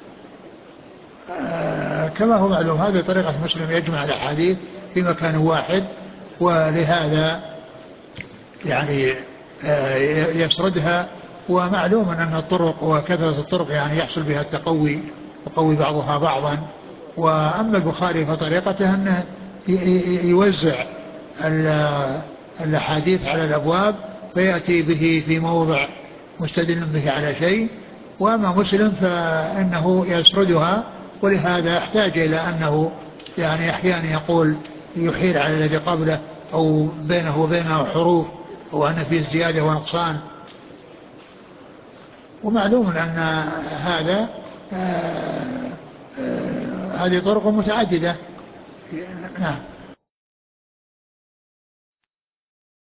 آه كما هو معلوم هذه طريقة مسلم، يجمع الأحاديث في مكان واحد، ولهذا يعني آه يسردها، ومعلوم أن الطرق وكثرة الطرق يعني يحصل بها التقوي وقوي بعضها بعضا. وأما البخاري فطريقته أنه يوزع الأحاديث على الأبواب فيأتي به في موضع مستدل به على شيء، وأما مسلم فإنه يسردها، ولهذا احتاج إلى أنه يعني أحيانا يقول يحيل على الذي قبله أو بينه وبينه حروف، أو أن فيه زيادة ونقصان. ومعلوم أن هذا آه آه هذه طرق متعددة. نعم.